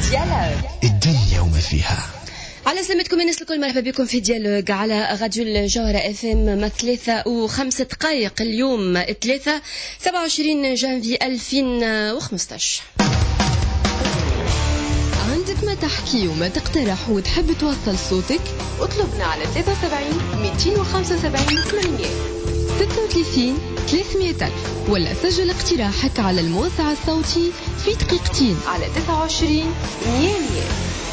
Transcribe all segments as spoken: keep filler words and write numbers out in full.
الدنيا وما فيها. على سلامتكم الناس الكل، مرحبا بكم في ديالوج على راديو الجوهرة اف ام ثلاثة وخمسة دقائق. اليوم الثلاثة سبعة وعشرين جانفي ألفين وخمسطاش. عندك ما تحكي وما تقترح وتحب توصل صوتك؟ اطلبنا على ثلاثة وسبعين مئتين وخمسة وسبعين ثمانمئة ستة وثلاثين ثلاثمئة ألف، ولا سجل اقتراحك على الموسع الصوتي في دقيقتين على تسعة وعشرين مئة مئة.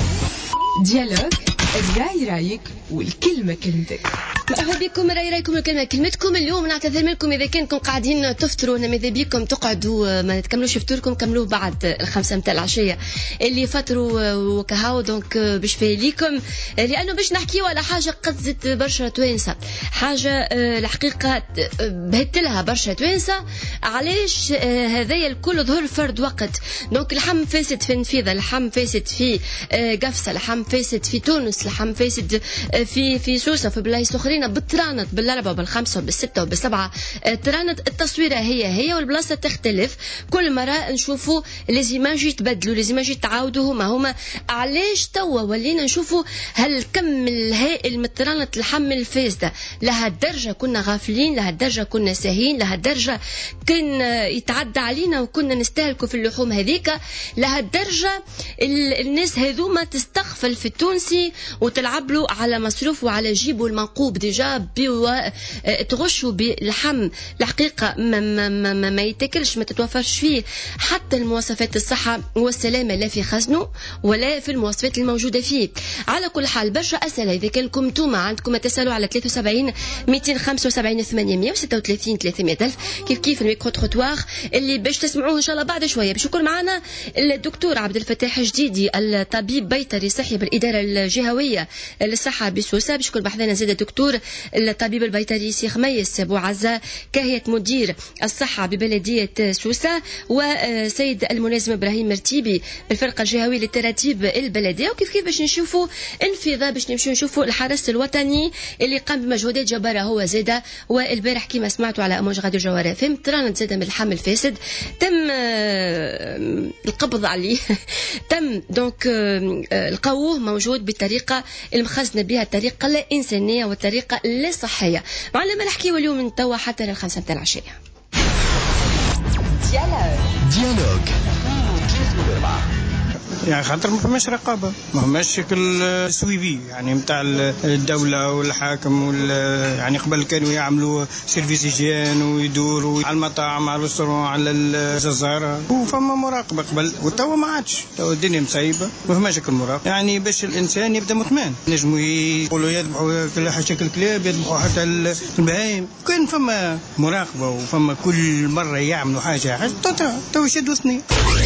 ديالوج، الراي رايك والكلمة كلمتك. مرحبا بكم، راي رايكم الكلمة كلمتكم. اليوم نعتذر منكم إذا كنتم قاعدين تفطروا، أنا ماذا بيكم تقعدوا ما تكملوش فطوركم، كملوه بعد الخمسة متاع العشية اللي فطروا وكهاو. دونك باش فايليكم، لأنه باش نحكيوا على حاجة قزت برشا توانسة، حاجة الحقيقة بهت لها برشا توانسة. علاش هذايا الكل ظهر فرد وقت؟ دونك الحم فاسد في نفيذة، الحم فاسد في قفصة، الحم فاسد في تونس، الحم فاسد في في سوسة، في بلايص أخرين بالترانت، بالأربعة وبالخمسة وبالستة وبالسبعة ترانت. التصويرة هي هي والبلاصة تختلف، كل مرة نشوفوا لازماج يتبدلوا، لازماج يتعاودوا هما هما. علاش توا ولينا نشوفوا هالكم الهائل من الترانت الحم الفاسدة؟ لهالدرجة كنا غافلين، لهالدرجة كنا ساهين، لهالدرجة كان يتعدى علينا وكنا نستهلكوا في اللحوم هذيك، لهالدرجة الناس هذوما تستغفل في التونسي وتلعب له على مصروف وعلى جيبه المنقوب. ديجا بيوا تغشوا باللحم الحقيقة ما, ما, ما, ما يتاكلش، ما تتوفرش فيه حتى المواصفات الصحة والسلامة، لا في خزنه ولا في المواصفات الموجودة فيه. على كل حال برشا أسئلة إذا كانكم توما عندكم تسألوا على ثلاثة وسبعين مئتين وخمسة وسبعين ثمانمئة وستة وثلاثين ثلاثمئة ألف. كيف كيف الميكرو تروتوار اللي باش تسمعوه إن شاء الله بعد شوية. باش يكون معنا الدكتور عبد الفتاح جديدي، الطبيب بيطري صحي بالإدارة الجهوية للصحة بسوسة. باش يكون بحثنا زاد الدكتور الطبيب البيطري سي خميس بوعزة، كاهية مدير الصحة ببلدية سوسة، وسيد الملازم إبراهيم مرتيبي بالفرقة الجهوية للتراتيب البلدية. وكيف كيف باش نشوفوا انفضاء، باش نمشي نشوفوا الحرس الوطني اللي قام بمجهودات جبارة هو زادة. والبارح كما سمعتوا على أمواج غادي الجوهرة فهم ترانت زادة من الحمل الفاسد، تم القبض عليه تم دونك القوه موجود بالطريقة المخزنة بها، الطريقة لا إنسانية والطريقة لا صحية. معنا ما نحكيو اليوم من توا حتى للخمسة متاع العشية. ديالوج يعني خاطر ما فماش رقابه، ما فماش شكل سويفي يعني نتاع الدوله والحاكم وال يعني قبل كانوا يعملوا سيرفيس هيجين ويدوروا على المطاعم على الريستورون على الجزاره وفما مراقبه قبل، وتوا ما عادش، توا الدنيا مسيبه ما فماش شكل مراقبه. يعني باش الانسان يبدا مطمئن نجموا يقولوا يذبحوا كل شكل كلاب، يذبحوا حتى البهايم، كان فما مراقبه وفما كل مره يعملوا حاجه حاجه توا يشدوا سنين.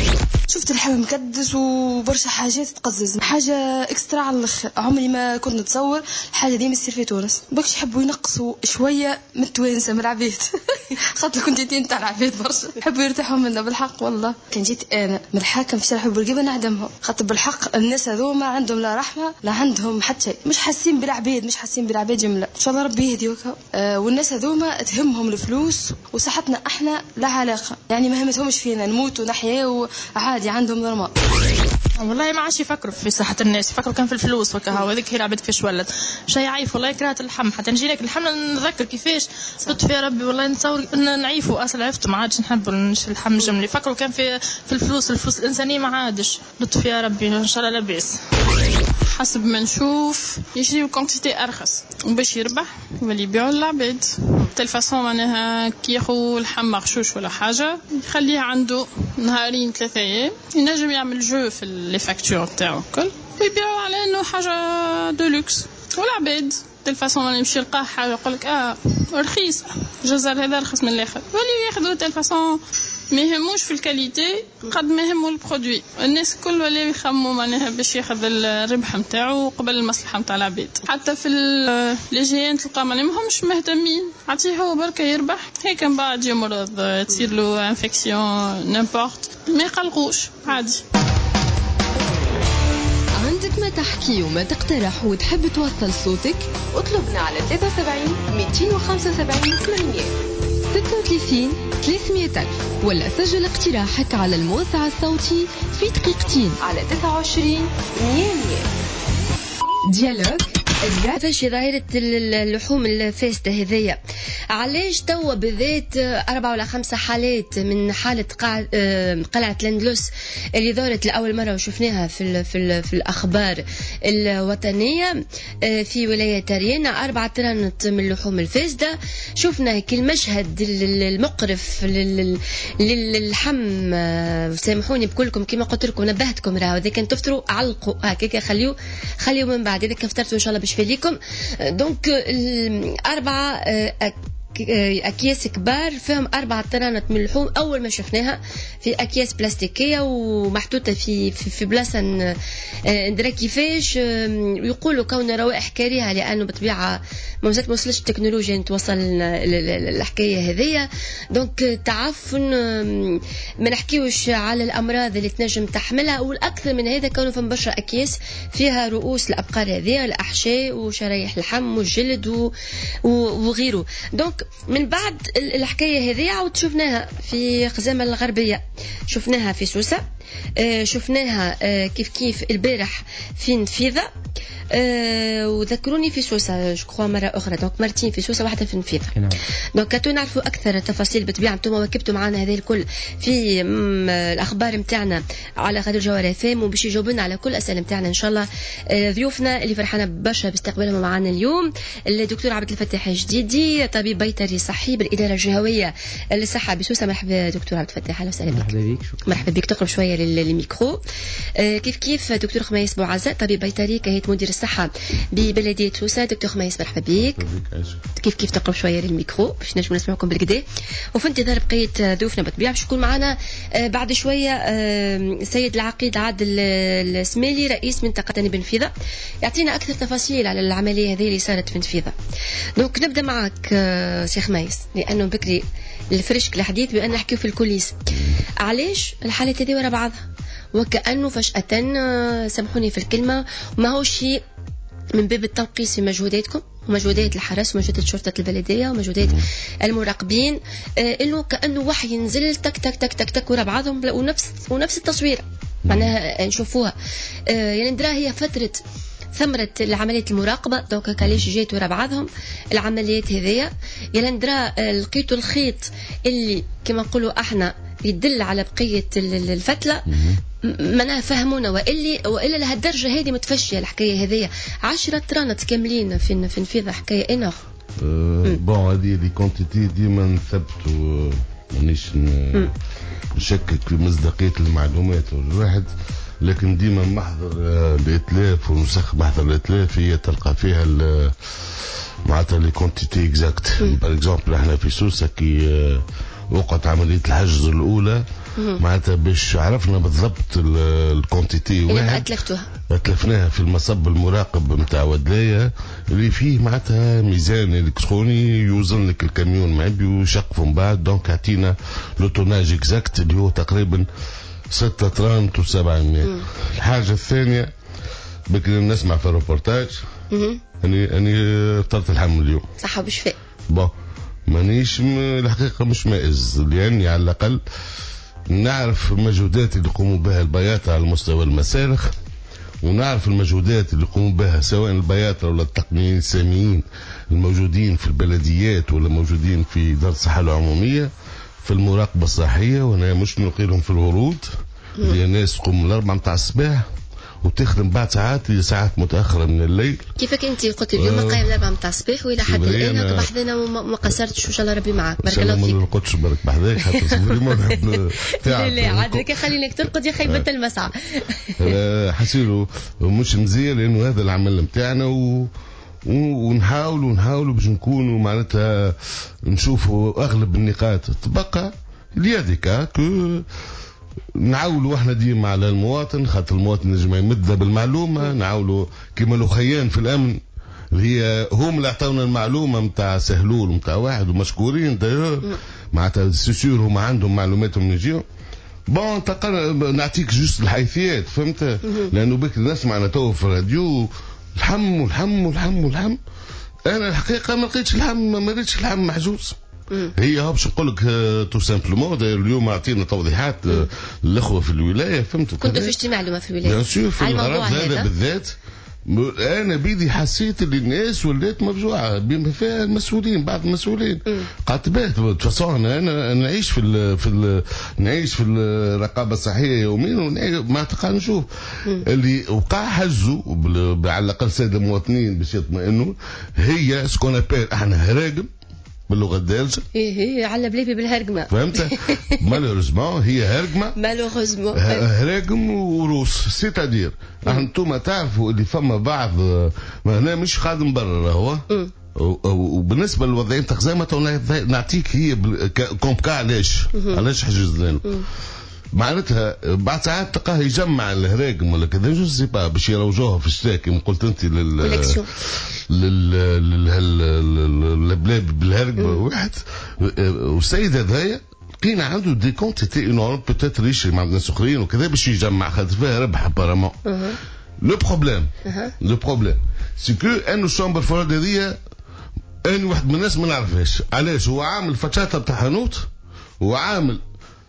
شفت الحلم مكدس وبرشا حاجات تقزز، حاجة اكسترا على الاخر. عمري ما كنت نتصور الحاجة دي مصير في تونس. بكش يحبوا ينقصوا شوية من التوانسة من العبيد خاطر كنت جيتين تاع العبيد برشا يحبوا يرتاحوا منا بالحق. والله كان جيت انا من الحاكم في شارع بورقيبة نعدمهم، خاطر بالحق الناس هذو ما عندهم لا رحمة لا عندهم حتى شيء، مش حاسين بالعبيد، مش حاسين بالعبيد جملة. ان شاء الله ربي يهدي وكا. آه والناس هذو ما تهمهم الفلوس وصحتنا احنا لا علاقة، يعني ما همتهمش فينا نموت ونحيا وعادي عندهم نورمال. والله ما عادش يفكروا في صحة الناس، يفكروا كان في الفلوس وكهو. هذيك هي لعبت كيفاش ولد شيء عايف. والله كرهت اللحم، حتى نجي لك اللحم نذكر كيفاش لطف يا ربي. والله نتصور ان نعيفوا اصلا، عرفت ما عادش نحبوا اللحم الجملي، يفكروا كان في في الفلوس، الفلوس الانسانيه ما عادش. لطف يا ربي ان شاء الله لاباس. حسب ما نشوف يشريو كونتيتي ارخص وباش يربح واللي يبيعوا العباد تل فاصون، معناها كي ياخذ اللحم مغشوش ولا حاجه يخليه عنده نهارين ثلاثه ايام، ينجم يعمل جو في لي فاكتور تاعو الكل ويبيعوا على انه حاجه دولوكس. والعباد تل فاصون اللي يمشي يلقاه حاجه يقول لك اه رخيص، جزر هذا رخص من الاخر، واللي ياخذوا تل فاصون ما يهموش في الكاليتي قد ما يهموا البرودوي. الناس كل ولاو يخموا معناها باش ياخذ الربح نتاعو قبل المصلحه نتاع العباد. حتى في لي جيان تلقى ما لهمش مهتمين، عطيه هو بركه يربح هيك، من بعد يمرض تصير له انفكسيون نيمبورت ما يقلقوش عادي. عندك ما تحكي وما تقترح وتحب توصل صوتك؟ اطلبنا على ثلاثة وسبعين مئتين وخمسة وسبعين ثمانمئة. ستة وثلاثين ثلاثمية ألف ولا سجل اقتراحك على الموسع الصوتي في دقيقتين على تسعة وعشرين مية مية. ديالوج كيفاش ظاهرة اللحوم الفاسدة هذيا؟ علاش توا بالذات أربعة ولا خمسة حالات من حالة قلعة الأندلس اللي ظهرت لأول مرة وشفناها في ال في ال في الأخبار الوطنية في ولاية تريانا، أربعة طرانت من اللحوم الفاسدة. شفنا كل مشهد المقرف للحم، سامحوني بكلكم كما قلت لكم نبهتكم، راهو إذا كان تفطروا علقوا هكاك، خليو خليو من بعد إذا كان فطرتوا إن شاء الله باش فيكم. دونك أربعة أكياس كبار فيهم أربعة طرانات من اللحوم أول ما شفناها في أكياس بلاستيكية ومحطوطة في في, في بلاصة ندرا كيفاش. يقولوا كون روائح كريهة لأنه بطبيعة ما وصلش التكنولوجيا نتوصل الحكاية هذية. دونك تعفن، ما نحكيوش على الأمراض اللي تنجم تحملها، والأكثر من هذا كونه في برشا أكياس فيها رؤوس الأبقار هذه، الأحشاء وشرايح اللحم والجلد وغيره. دونك من بعد الحكاية هذه عاود شفناها في خزامة الغربية، شفناها في سوسة، شفناها كيف كيف البارح في نفيذة، أه وذكروني في سوسة شكرا مرة أخرى. دونك مرتين في سوسة واحدة في نفيذة. دونك كاتو نعرفوا أكثر التفاصيل بطبيعة انتم واكبتوا معنا هذه الكل في الأخبار متاعنا على قناة الجوهرة اف ام، وباش يجاوبونا على كل الأسئلة متاعنا إن شاء الله أه ضيوفنا اللي فرحنا برشا باستقبالهم معنا اليوم. الدكتور عبد الفتاح الجديدي، طبيب بيطري صحي بالإدارة الجهوية للصحة بسوسة. مرحبا دكتور عبد الفتاح، أهلا وسهلا بك. مرحبا بك. مرحبا بك، تقرب شوية للميكرو. أه كيف كيف دكتور خميس بوعزة، طبيب بيطري كهيئة مدير الصحة ببلدية سوسة. دكتور خميس مرحبا بك. كيف كيف تقرب شوية للميكرو باش نجم نسمعكم بالكدا. وفي انتظار بقية ضيوفنا بالطبيعة باش يكون معنا بعد شوية السيد العقيد عادل السمالي رئيس منطقة بنفيذة، يعطينا أكثر تفاصيل على العملية هذه اللي صارت في نفيذة. دونك نبدأ معك سي خميس، لأنه بكري الفرشك الحديث بأن نحكيو في الكوليس. علاش الحالات هذه ورا بعضها وكأنه فجأة، سامحوني في الكلمة، ما هو شيء من باب التنقيص في مجهوداتكم ومجهودات الحرس ومجهودات شرطة البلدية ومجهودات المراقبين، آه إنه كأنه وحي ينزل تك تك تك تك تك ورا بعضهم ونفس ونفس التصوير معناها نشوفوها. آه يعني ندرا هي فترة ثمرة العمليات المراقبة. دونك كاليش جيت ورا بعضهم العمليات هذية، يعني ندرا آه لقيتوا الخيط اللي كما نقولوا احنا يدل على بقية الفتلة. معناها فهمونا، وإلي وإلا لهالدرجة هذه متفشية الحكاية هذية. عشرة طرانات كاملين في في نفيذ حكاية إنه بون هذه دي كونتيتي ديما نثبتوا، مانيش نشكك في مصداقية المعلومات والواحد، لكن ديما محضر الإتلاف ونسخ محضر الإتلاف هي تلقى فيها معناتها لي كونتيتي اكزاكت. بار اكزومبل احنا في سوسة كي وقعت عملية الحجز الأولى معناتها باش عرفنا بالضبط الكونتيتي واحد أتلفتوها أتلفناها في المصب المراقب متاع ودلاية اللي فيه معناتها ميزان إلكتروني يوزن لك الكاميون معبي ويشقفوا من بعد. دونك عطينا لوتوناج اكزاكت اللي هو تقريبا ستة طران وسبعمية. الحاجة الثانية بكري نسمع في الروبورتاج أني أني فطرت الحم اليوم صحة وبشفاء. بون مانيش الحقيقة مش مائز، لأني على الأقل نعرف المجهودات اللي يقوموا بها البياطة على مستوى المسالخ، ونعرف المجهودات اللي يقوموا بها سواء البياطة ولا التقنيين الساميين الموجودين في البلديات ولا موجودين في دار الصحة العمومية في المراقبة الصحية. وانا مش نلقيهم في الورود اللي الناس تقوم الأربعة متاع الصباح وتخدم بعد ساعات لساعات متأخرة من الليل. كيفك انت قلت اليوم آه قايم الأربعة متاع الصباح وإلى حتى الآن هكا بحذنا وما قصرتش وإن شاء الله ربي معك. بارك الله فيك. ما نرقدش برك بحذاك حتى صبري ما نحب لا لا عاد خلينك ترقد يا خيبة المسعى. حسيلو مش مزيان لأنه هذا العمل متاعنا و ونحاولوا نحاولوا باش نكونوا معناتها نشوفوا أغلب النقاط تبقى لياديكا كو نعاولوا احنا ديما على المواطن، خاطر المواطن نجم يمد بالمعلومه. نعاولوا كيما الاخيان في الامن اللي هي هم اللي عطاونا المعلومه نتاع سهلول نتاع واحد ومشكورين داير معناتها سيسور هما عندهم معلوماتهم نجيو. بون نعطيك جوست الحيثيات فهمت، لانه بك نسمع انا تو في الراديو الحم والحم والحم والحم. انا الحقيقه ما لقيتش الحم، ما لقيتش الحم محجوز. هي هو باش نقول لك تو سامبلومون اليوم اعطينا توضيحات الاخوه في الولايه فهمتوا كنتوا في اجتماع اليوم في الولايه بيان سور في الموضوع هذا بالذات. انا بيدي حسيت اللي الناس ولات مفجوعه بما فيها المسؤولين بعض المسؤولين قعدت بات بتصون انا نعيش في ال في ال نعيش في الرقابه الصحيه يوميا ما تلقى نشوف اللي وقع حجزوا على الاقل ساده المواطنين باش يطمئنوا هي سكون ابيل احنا هراقم باللغه الدارجه. ايه ايه على بليبي بالهرقمه فهمت. مالوريزمون هي هرقمه مالوريزمون هراقم وروس سيتادير انتم تعرفوا اللي فما بعض هنا مش خادم برا هو وبالنسبه للوضعين تخزيمه نعطيك هي كومبكا علاش علاش حجز لنا معناتها بعد ساعات تلقاه يجمع الهراقم ولا كذا جو سي با باش يروجوها في الشتاء كما قلت انت لل للبلاد بالهرقم واحد والسيد هذايا لقينا عنده دي كونت تي انورم بوتيتر يشري مع الناس اخرين وكذا باش يجمع خاطر فيها ربح ابارامون. لو بروبليم لو بروبليم سي كو انه الشامبر فراد هذيا ان واحد من الناس ما نعرفهاش علاش هو عامل فتشاته بتاع حانوت وعامل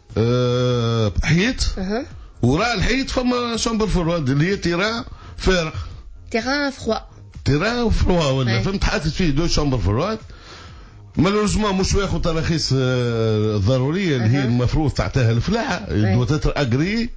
أه حيط وراء الحيط فما شامبر فراد اللي هي تيران فارغ تيران فروا تيران فروا ولا فهمت حاطط فيه دو شامبر فراد مالوريزمون مش ياخذ تراخيص ضروريه اللي هي المفروض تعطيها الفلاحه دو تتر اغري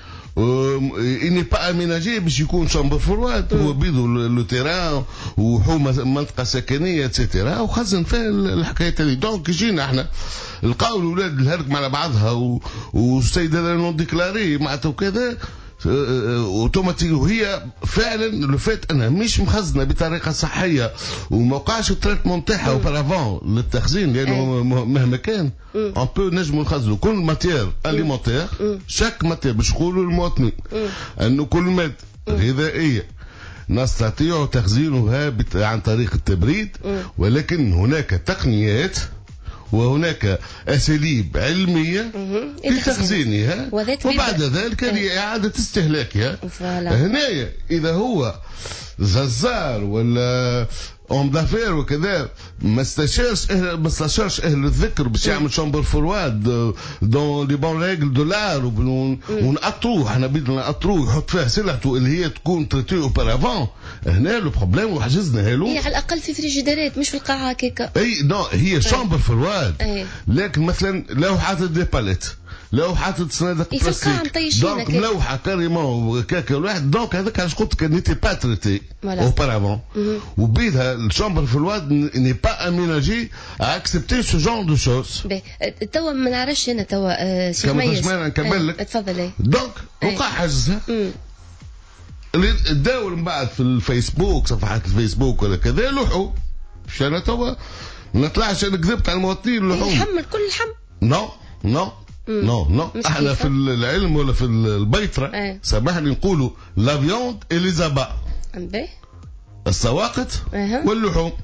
اني با اميناجي باش يكون شامبر فرواد هو بيدو لو تيران وحومه منطقه سكنيه اتسيتيرا وخزن فيها الحكايه هذه. دونك جينا احنا لقاو الاولاد الهرق على بعضها والسيده نون ديكلاري معناتها وكذا اوتوماتيك وهي فعلا لو فات انها مش مخزنه بطريقه صحيه وما وقعش التريتمون تاعها اوبرافون للتخزين لانه مهما كان اون بو نجموا نخزنوا كل ماتير اليمونتير شاك ماتير باش نقولوا للمواطنين انه كل ماده غذائيه نستطيع تخزينها عن طريق التبريد ولكن هناك تقنيات وهناك أساليب علمية في تخزينها وبعد ذلك لإعادة استهلاكها. هنايا إذا هو جزار ولا اون دافير وكذا ما استشارش أهل ما استشارش اهل الذكر باش يعمل شامبر فرواد دون لي بون ريغل دولار ونقطروه احنا بدنا نقطروه يحط فيها سلعته اللي هي تكون تريتي اوبرافون. هنا لو بروبليم وحجزنا له هي على الاقل في فريجيدارات مش في القاعه هكاكا. اي نو هي شامبر فرواد لكن مثلا لو حاطط دي باليت لو حاطط صناديق بلاستيك دونك ملوحه كاريمون كاكا واحد دونك هذاك علاش قلت لك نيتي با تريتي اوبارافون وبيدها الشامبر في الواد ني با اميناجي اكسبتي سو جون دو شوز. توا ما نعرفش انا توا سي ميس نكمل لك تفضل. دونك وقع حجزها اللي تداول من بعد في الفيسبوك صفحات الفيسبوك ولا كذا لوحوا مش انا توا ما نطلعش انا كذبت على المواطنين لوحوا يحمل كل الحم نو نو نو نو احنا في العلم ولا في البيطره اه. سامحني نقولوا لا فيوند اليزابا السواقط اه. واللحوم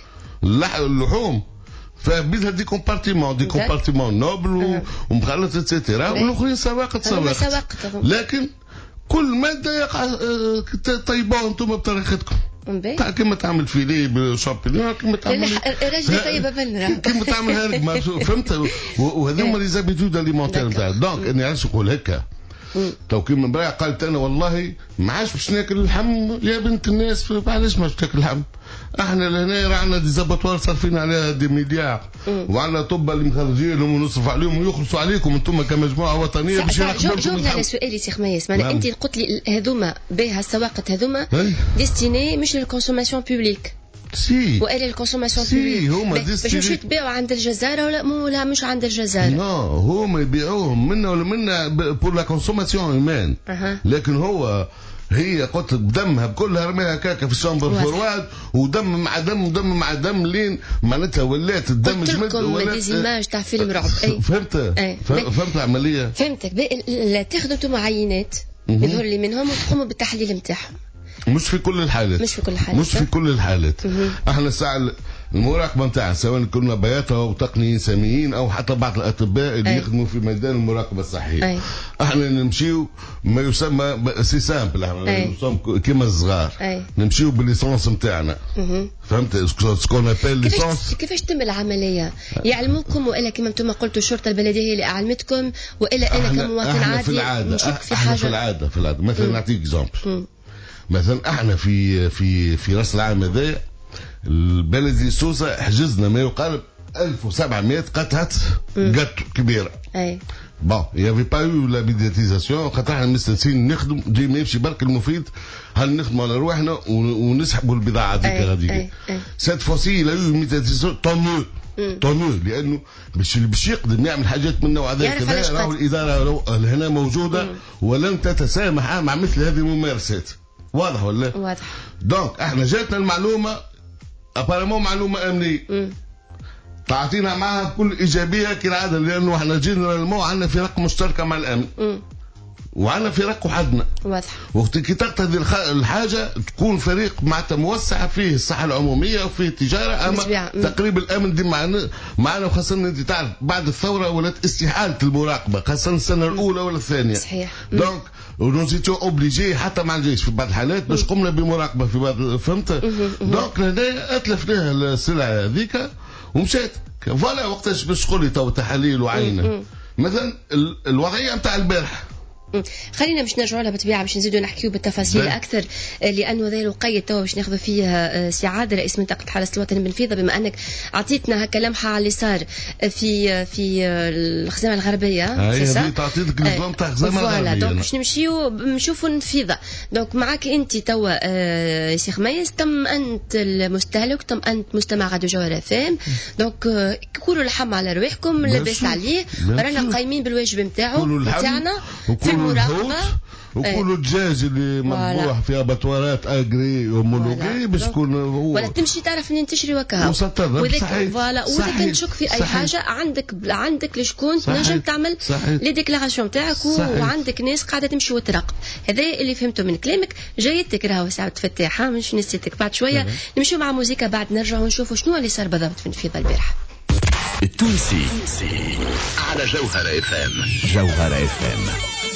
اللحوم فبيدها دي كومبارتيمون دي كومبارتيمون نوبل اه. ومخلط اتسيتيرا والاخرين سواقط سواقط لكن كل ماده يقع طيبوها انتم بطريقتكم كيما تعمل فيليه بالشامبينيون كيما تعمل راجل طيبه بنرا كيما تعمل هارك فهمت وهذوما لي زابيتود اليمونتير نتاع دونك اني علاش نقول هكا تو كيما امبارح قالت انا والله ما عادش باش ناكل اللحم يا بنت الناس علاش ما باش تاكل اللحم احنا لهنا رانا دي زابطوار صارفين عليها دي مليار وعلى طب اللي مخرجينهم ونصرف عليهم ويخلصوا عليكم انتم كمجموعه وطنيه باش يرحموا جاوبني على سؤالي سي خميس معناها انت قلت لي هذوما باها السواقط هذوما ديستيني مش للكونسوماسيون بوبليك سي وقال الكونسوماسيون سي هما باش مش يتباعوا عند الجزاره ولا مو لا مش عند الجزاره نو هما يبيعوهم منا ولا منا بور لا كونسوماسيون هيومان لكن هو هي قلت بدمها بكلها رميها كاكا في الشامبر فرواد ودم مع دم ودم مع دم لين معناتها ولات الدم جمد ولات ديزيماج تاع فيلم رعب اي فهمت ايه. فهمت العمليه فهمتك لا تاخذوا انتم عينات يظهر لي منهم وتقوموا بالتحليل نتاعهم مش في كل الحالات مش في كل الحالات مش في كل الحالات احنا الساعه المراقبه نتاعها سواء كنا بياطه او تقنيين ساميين او حتى بعض الاطباء اللي أي. يخدموا في ميدان المراقبه الصحيه. أي. احنا نمشيو ما يسمى سي سامبل، احنا كيما الصغار نمشيو بالليسونس نتاعنا. فهمت سكون ابل ليسونس. كيفاش تتم العمليه؟ يعلموكم والا كما انتم قلتوا الشرطه البلديه هي اللي اعلمتكم والا انا كمواطن عادي في العاده نشك في احنا حاجه؟ في العاده في العاده مثلا نعطيك اكزامبل. مثلا احنا في في في راس العام هذايا البلدي سوسه حجزنا ما يقارب ألف وسبعمائة قطعه جاتو كبيره. اي بون يافي با يو لا ميدياتيزاسيون خاطر احنا مستنسين نخدم دي ما يمشي برك المفيد هل نخدموا على رواحنا ونسحبوا البضاعه هذيك هذيك. سيت فوسي لا يو ميدياتيزاسيون طون ميو طون ميو لانه باش باش يقدم يعمل حاجات من النوع هذا كذا راهو الاداره هنا موجوده مم. ولن تتسامح مع مثل هذه الممارسات. واضح ولا؟ واضح. دونك احنا جاتنا المعلومه ابارمون معلومه امنيه تعطينا معها بكل ايجابيه كالعاده لانه احنا جينيرالمون عندنا فرق مشتركه مع الامن م. وعندنا فرق وحدنا. واضح. وقت كي تقتضي الحاجه تكون فريق معناتها موسع فيه الصحه العموميه وفيه التجاره اما تقريب الامن دي معنا معنا وخاصه انت تعرف بعد الثوره ولات استحاله المراقبه خاصه السنه الاولى ولا الثانيه. صحيح. دونك ونزيتو اوبليجي حتى مع الجيش في بعض الحالات باش قمنا بمراقبه في بعض فهمت. دونك هنا اتلفناها السلعه هذيك ومشات فوالا وقتاش باش تقول لي تو تحاليل وعينه. مثلا الوضعيه نتاع البارح خلينا مش نرجعوا لها بالطبيعه باش نزيدوا نحكيو بالتفاصيل ده. اكثر لانه ذا القيد تو باش ناخذ فيه سعاده رئيس منطقه حرس الوطني بنفيذه بما انك اعطيتنا هكا لمحه على اللي صار في في الخزامه الغربيه. هي تعطيك النظام تاع الخزامه الغربيه. دونك باش نمشيو نشوفوا نفيذه. دونك معك انت توا سي خميس تم انت المستهلك تم انت مستمع غادو جوهره فام. دونك كلوا الحم على رواحكم لاباس عليه رانا قايمين بالواجب نتاعو نتاعنا المراقبه وكل الدجاج اللي مذبوح في اباتوارات اجري ومولوجي باش تكون ولا تمشي تعرف منين تشري وكاها وذاك فوالا واذا كان تشك في اي حاجه عندك عندك لشكون تنجم تعمل لي ديكلاراسيون تاعك وعندك ناس قاعده تمشي وتراقب. هذا اللي فهمته من كلامك. جايتك راهو ساعه فتاحه مش نسيتك. بعد شويه نمشيو مع موزيكا بعد نرجعوا نشوفوا شنو اللي صار بالضبط في النفيذه البارحه. التونسي على جوهرة اف ام. جوهرة اف ام.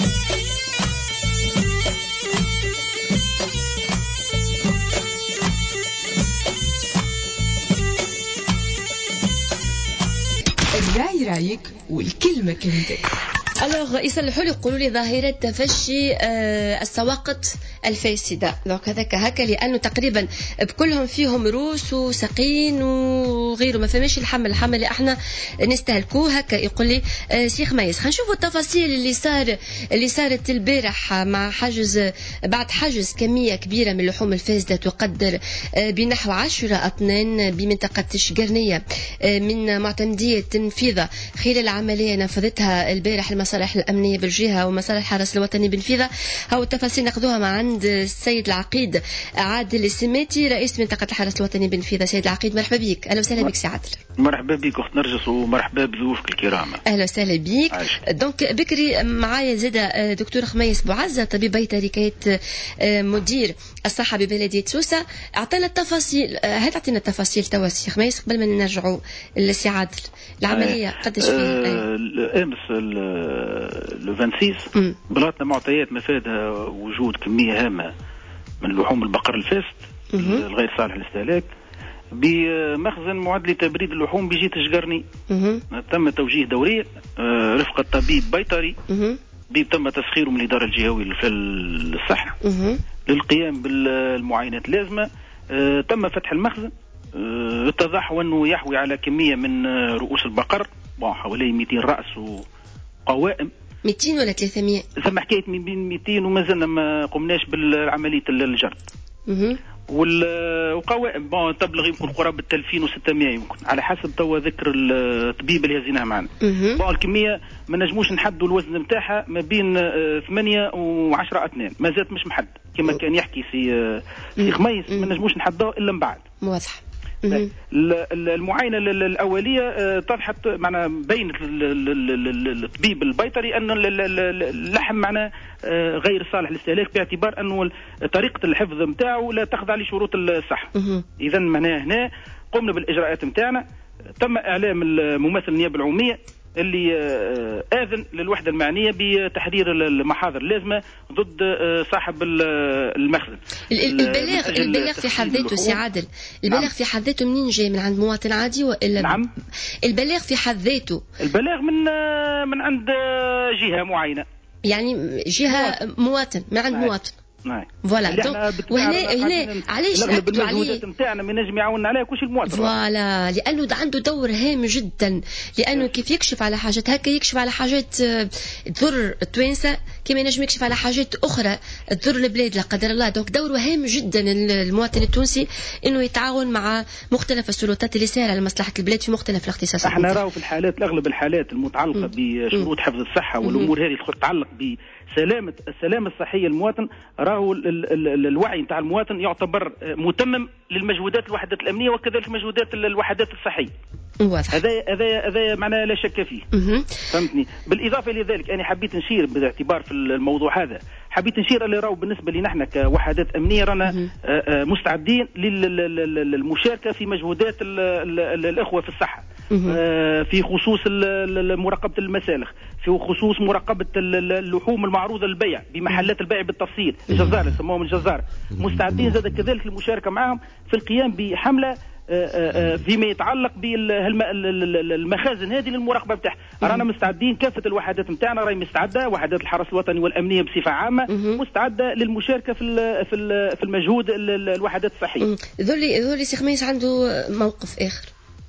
الراي رايك والكلمة كلمتك. الوغ يصلحوا لي يقولوا لي ظاهره تفشي آه السواقط الفاسده. دونك هذاك هكا لانه تقريبا بكلهم فيهم روس وسقين وغيره ما فماش الحمل الحمل اللي احنا نستهلكوه هكا. يقول لي آه شيخ ميس خلينا نشوفوا التفاصيل اللي صار اللي صارت البارح مع حجز بعد حجز كميه كبيره من اللحوم الفاسده تقدر آه بنحو عشرة اطنان بمنطقه الشقرنيه آه من معتمديه تنفيذه خلال عمليه نفذتها البارح المصالح الأمنية بالجهة ومصالح الحرس الوطني بنفيذة. هاو التفاصيل ناخذوها مع عند السيد العقيد عادل السماتي رئيس منطقة الحرس الوطني بنفيذة. سيد العقيد مرحبا بك. أهلا وسهلا بك سي عادل. مرحبا بك أخت نرجس ومرحبا بضيوفك الكرام. أهلا وسهلا بك. دونك بكري معايا زاده دكتور خميس بوعزة طبيب بيطري كيت مدير الصحة ببلدية سوسة. أعطينا التفاصيل. هل تعطينا التفاصيل توا سي خميس قبل ما نرجعوا لسي عادل العملية قداش فيها؟ أمس لو ستة بلغتنا معطيات مفادها وجود كمية هامة من لحوم البقر الفاسد الغير صالح للاستهلاك بمخزن معد لتبريد اللحوم بجهة الشقرني. تم توجيه دوري رفقة طبيب بيطري تم تسخيره من الإدارة الجهوية للصحة للقيام بالمعاينات اللازمة. تم فتح المخزن اتضح أنه يحوي على كمية من رؤوس البقر حوالي مئتين رأس وقوائم. مئتين ولا ثلاثمائة؟ ثم حكاية من بين مئتين وما زلنا ما قمناش بالعملية الجرد. وقوائم تبلغ يمكن قرابة ألفين وستمائة يمكن على حسب توا ذكر الطبيب اللي هزيناها معنا. الكمية ما نجموش نحدوا الوزن نتاعها ما بين ثمانية وعشرة أطنان ما زالت مش محد كما كان يحكي سي سي خميس ما نجموش نحدوه إلا من بعد. واضح. المعاينه الاوليه طرحت معنا بين الطبيب البيطري ان اللحم معنا غير صالح للاستهلاك باعتبار انه طريقه الحفظ نتاعو لا تخضع لشروط الصحه. اذا معناها هنا قمنا بالاجراءات نتاعنا، تم اعلام الممثل النيابه العموميه اللي آذن للوحدة المعنية بتحرير المحاضر اللازمة ضد صاحب المخزن. البلاغ البلاغ في حد ذاته سي عادل، البلاغ نعم. في حد ذاته منين جاي؟ من عند مواطن عادي ولا نعم؟ البلاغ في حد ذاته البلاغ من من عند جهة معينة، يعني جهة مواطن من عند مواطن. نعم فوالا. وهنا هنا علاش نأكدوا عليه نتاعنا ما نجم يعاوننا عليه كلشي المواطن. فوالا، لانه عنده دور هام جدا، لانه كيف يكشف على حاجات هكا يكشف على حاجات تضر التوانسه كما ينجم يكشف على حاجات اخرى تضر البلاد لا قدر الله. دونك دوره هام جدا المواطن التونسي انه يتعاون مع مختلف السلطات اللي ساهره على مصلحه البلاد في مختلف الاختصاصات. احنا راهو في الحالات اغلب الحالات المتعلقه بشروط حفظ الصحه والامور هذه تتعلق ب سلامة السلامة الصحية المواطن، راهو الوعي نتاع المواطن يعتبر متمم للمجهودات الوحدات الأمنية وكذلك مجهودات الوحدات الصحية. واضح. هذا هذا هذا معناه لا شك فيه. فهمتني. بالإضافة إلى ذلك أنا حبيت نشير باعتبار في الموضوع هذا، حبيت نشير اللي راهو بالنسبة لنا احنا كوحدات أمنية رانا مستعدين للمشاركة في مجهودات الإخوة في الصحة، في خصوص مراقبة المسالخ، في خصوص مراقبة اللحوم المعروضة للبيع بمحلات البيع بالتفصيل، الجزار يسموهم الجزار، مستعدين زاد كذلك للمشاركة معهم في القيام بحملة فيما يتعلق بالمخازن هذه للمراقبه بتاعها. رانا مستعدين، كافه الوحدات نتاعنا راهي مستعده، وحدات الحرس الوطني والامنيه بصفه عامه مستعده للمشاركه في في المجهود الوحدات الصحيه. ذولي ذولي سي خميس عنده موقف اخر.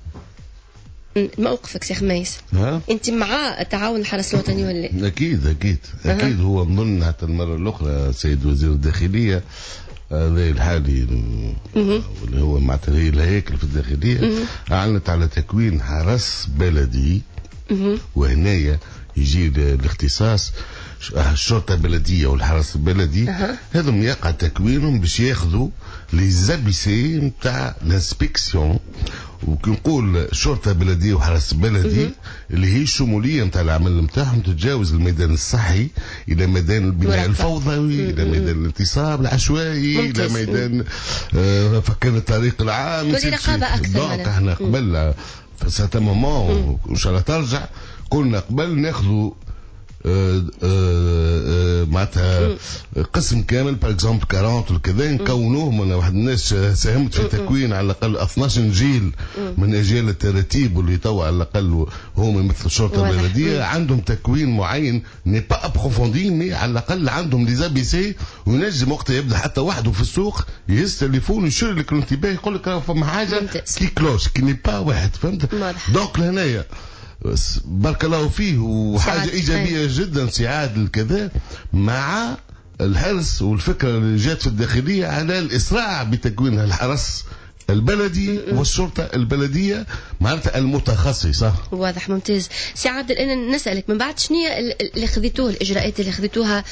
موقفك سي خميس، انت مع تعاون الحرس الوطني ولا؟ اكيد اكيد اكيد. أه. هو نظن حتى المره الاخرى سيد وزير الداخليه هذا الحالي واللي هو معناتها هي الهيكل في الداخليه اعلنت على تكوين حرس بلدي، وهنايا يجي الاختصاص الشرطه البلديه والحرس البلدي، هذم يقع تكوينهم باش ياخذوا لي زابيسي نتاع الانسبكسيون. وكنقول شرطه بلديه وحرس بلدي اللي هي الشموليه نتاع العمل نتاعهم تتجاوز الميدان الصحي الى ميدان البناء الفوضوي، الى ميدان الاغتصاب العشوائي، الى ميدان آه فكان الطريق العام. دونك احنا قبل في ساتا مومون ان شاء الله ترجع كنا قبل ناخذوا آه آه معناتها قسم كامل باغ اكزومبل أربعين وكذا نكونوه من واحد الناس ساهمت في تكوين على الاقل اثناش جيل من اجيال التراتيب واللي توا على الاقل هما مثل الشرطه البلديه عندهم تكوين معين ني با ابروفوندي، مي على الاقل عندهم لي زابيسي، وينجم وقت يبدا حتى وحده في السوق يهز تليفون يشير لك الانتباه يقول لك فما حاجه كي كلوش كي ني با واحد. فهمت؟ دونك لهنايا بارك الله فيه وحاجة إيجابية جدا سي عادل كذا، مع الحرص والفكرة اللي جات في الداخلية على الإسراع بتكوين الحرس البلدي والشرطة البلدية معناتها المتخصصة. واضح، ممتاز. سي عادل أنا نسألك من بعد شنو اللي خذيتوه، الإجراءات اللي خذيتوها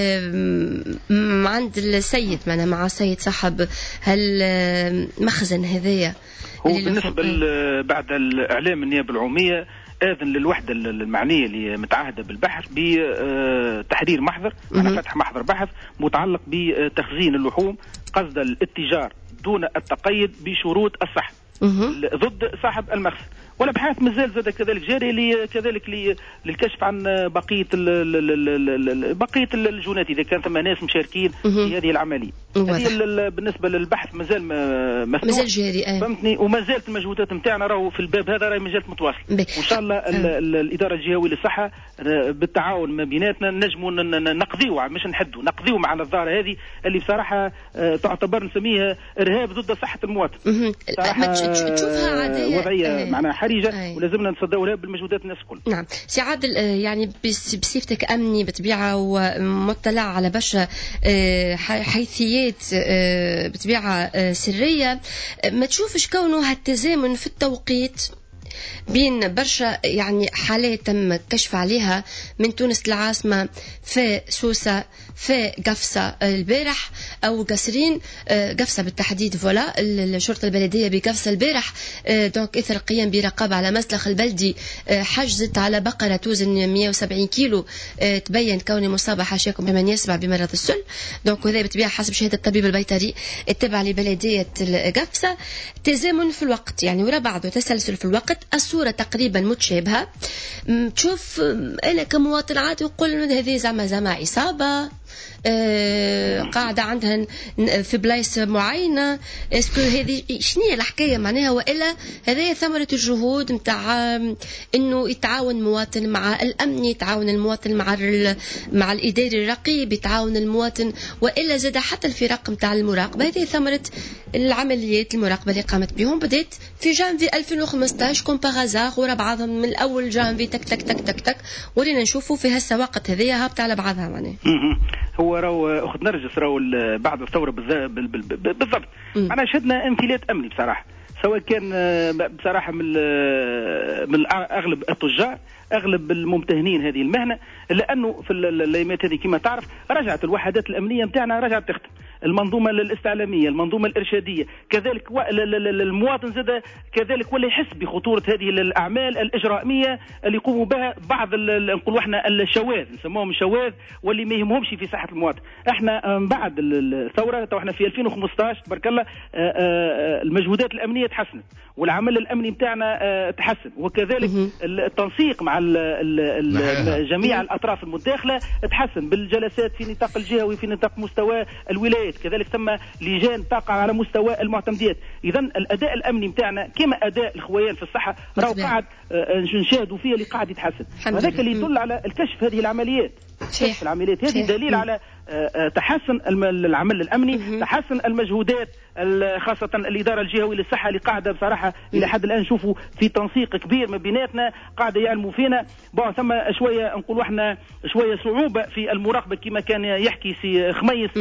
عند السيد معنا مع السيد صاحب هالمخزن هذايا؟ هو بالنسبة بعد الإعلام النيابة العمومية آذن للوحدة المعنية اللي متعهدة بالبحث بتحرير محضر، أنا فتح محضر بحث متعلق بتخزين اللحوم قصد الاتجار دون التقيد بشروط الصحة ضد صاحب المخزن. والابحاث مازال زاد كذلك جاري لي كذلك للكشف عن بقيه بقيه الجونات اذا كان ثم ناس مشاركين في هذه العمليه. هذه بالنسبه للبحث مازال مفتوح، مازال جاري. آه. فهمتني. وما زالت المجهودات نتاعنا راهو في الباب هذا راهي ما زالت متواصله، وان شاء الله آه. الاداره الجهويه للصحه بالتعاون ما بيناتنا نجموا نقضيوا، مش نحدوا، نقضيوا مع الظاهره هذه اللي بصراحه تعتبر نسميها ارهاب ضد صحه المواطن. تشوفها عاديه وضعيه معناها حرجه، ولازمنا نصدقوا لها بالمجهودات الناس الكل. نعم سي عادل، يعني بصفتك امني بطبيعه ومطلع على برشا حيثيات بطبيعه سريه، ما تشوفش كونه هالتزامن في التوقيت بين برشا يعني حالات تم كشف عليها من تونس العاصمة في سوسة في قفصة البارح أو قصرين قفصة بالتحديد فولا الشرطة البلدية بقفصة البارح دونك إثر القيام برقابة على مسلخ البلدي حجزت على بقرة توزن مئة وسبعين كيلو تبين كوني مصابة حاشاكم بمن يسمع بمرض السل دونك وذا بتبيع حسب شهادة الطبيب البيطري التابع لبلدية قفصة. تزامن في الوقت يعني وراء بعض وتسلسل في الوقت الصورة تقريبا متشابهة. تشوف أنا كمواطن عادي يقول هذه زعما زعما عصابة آه قاعدة عندها في بلايص معينة اسكو هذه شنية الحكاية معناها وإلا هذه ثمرة الجهود متاع إنه يتعاون المواطن مع الأمن يتعاون المواطن مع مع الإداري الرقيب يتعاون المواطن وإلا زاد حتى الفرق متاع المراقبة. هذه ثمرة العمليات المراقبة اللي قامت بهم بدأت في جانفي ألفين وخمسطاش كوم باغازار ورا بعضهم من الأول جانفي تك تك تك تك تك ورينا نشوفوا في هالسواقط هذه هابطة على بعضها معناها. هو راهو اخت نرجس راهو بعد الثوره بالضبط معناها شهدنا انفلات امني بصراحه سواء كان بصراحه من من اغلب التجار اغلب الممتهنين هذه المهنه لانه في الايامات هذه كما تعرف رجعت الوحدات الامنيه نتاعنا رجعت تخدم المنظومه الاستعلاميه المنظومه الارشاديه كذلك المواطن زاد كذلك ولا يحس بخطوره هذه الاعمال الاجراميه اللي يقوموا بها بعض نقولوا احنا الشواذ نسموهم الشواذ واللي ما يهمهمش في صحه المواطن. احنا بعد الثوره تو احنا في ألفين وخمسطاش تبارك الله المجهودات الامنيه تحسنت والعمل الامني نتاعنا تحسن وكذلك التنسيق مع ال ال ال جميع الاطراف المتداخله تحسن بالجلسات في نطاق الجهوي في نطاق مستوى الولايات كذلك ثم لجان تقع على مستوى المعتمديات. اذا الاداء الامني نتاعنا كما اداء الخويان في الصحه راهو قاعد نشاهدوا فيه اللي قاعد يتحسن وهذاك اللي يدل على الكشف هذه العمليات كشف العمليات هذه دليل على تحسن العمل الامني تحسن المجهودات خاصه الاداره الجهويه للصحه اللي قاعده بصراحه الى حد الان نشوفوا في تنسيق كبير ما بيناتنا قاعده يعلموا فينا بون ثم شويه نقولوا احنا شويه صعوبه في المراقبه كما كان يحكي سي خميس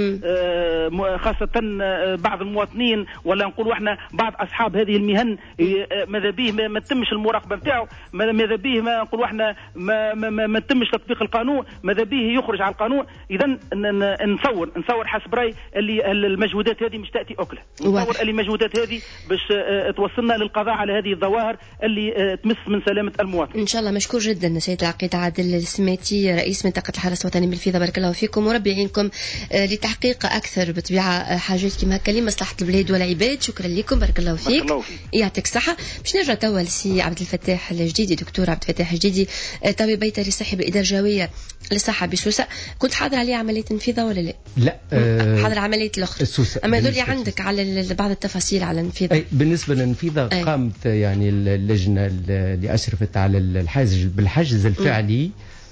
خاصه بعض المواطنين ولا نقولوا احنا بعض اصحاب هذه المهن ماذا به ما تتمش المراقبه نتاعو ماذا به ما نقولوا احنا ما ما, ما تتمش تطبيق القانون ماذا به يخرج على القانون. اذا نصور نصور حسب راي اللي المجهودات هذه مش تاتي اكله نصور اللي المجهودات هذه باش توصلنا للقضاء على هذه الظواهر اللي تمس من سلامه المواطن. ان شاء الله. مشكور جدا سيد العقيد عادل السميتي رئيس منطقه الحرس الوطني بالفيضه بارك الله فيكم وربي يعينكم لتحقيق اكثر بطبيعه حاجات كما هكا لمصلحه البلاد والعباد. شكرا لكم بارك الله فيك يعطيك الصحه. باش نرجع توا لسي عبد الفتاح الجديدي دكتور عبد الفتاح الجديدي طبيب بيطري صحي بالاداره الجويه للصحه بسوسه كنت حاضر عليه عمليه انفيضه ولا لا؟ لا أه حاضر عمليه الاخرى السوسه اما يدل عندك على بعض التفاصيل على الانفيضه. أي بالنسبه للانفيضه قامت يعني اللجنه اللي اشرفت على الحجز بالحجز الفعلي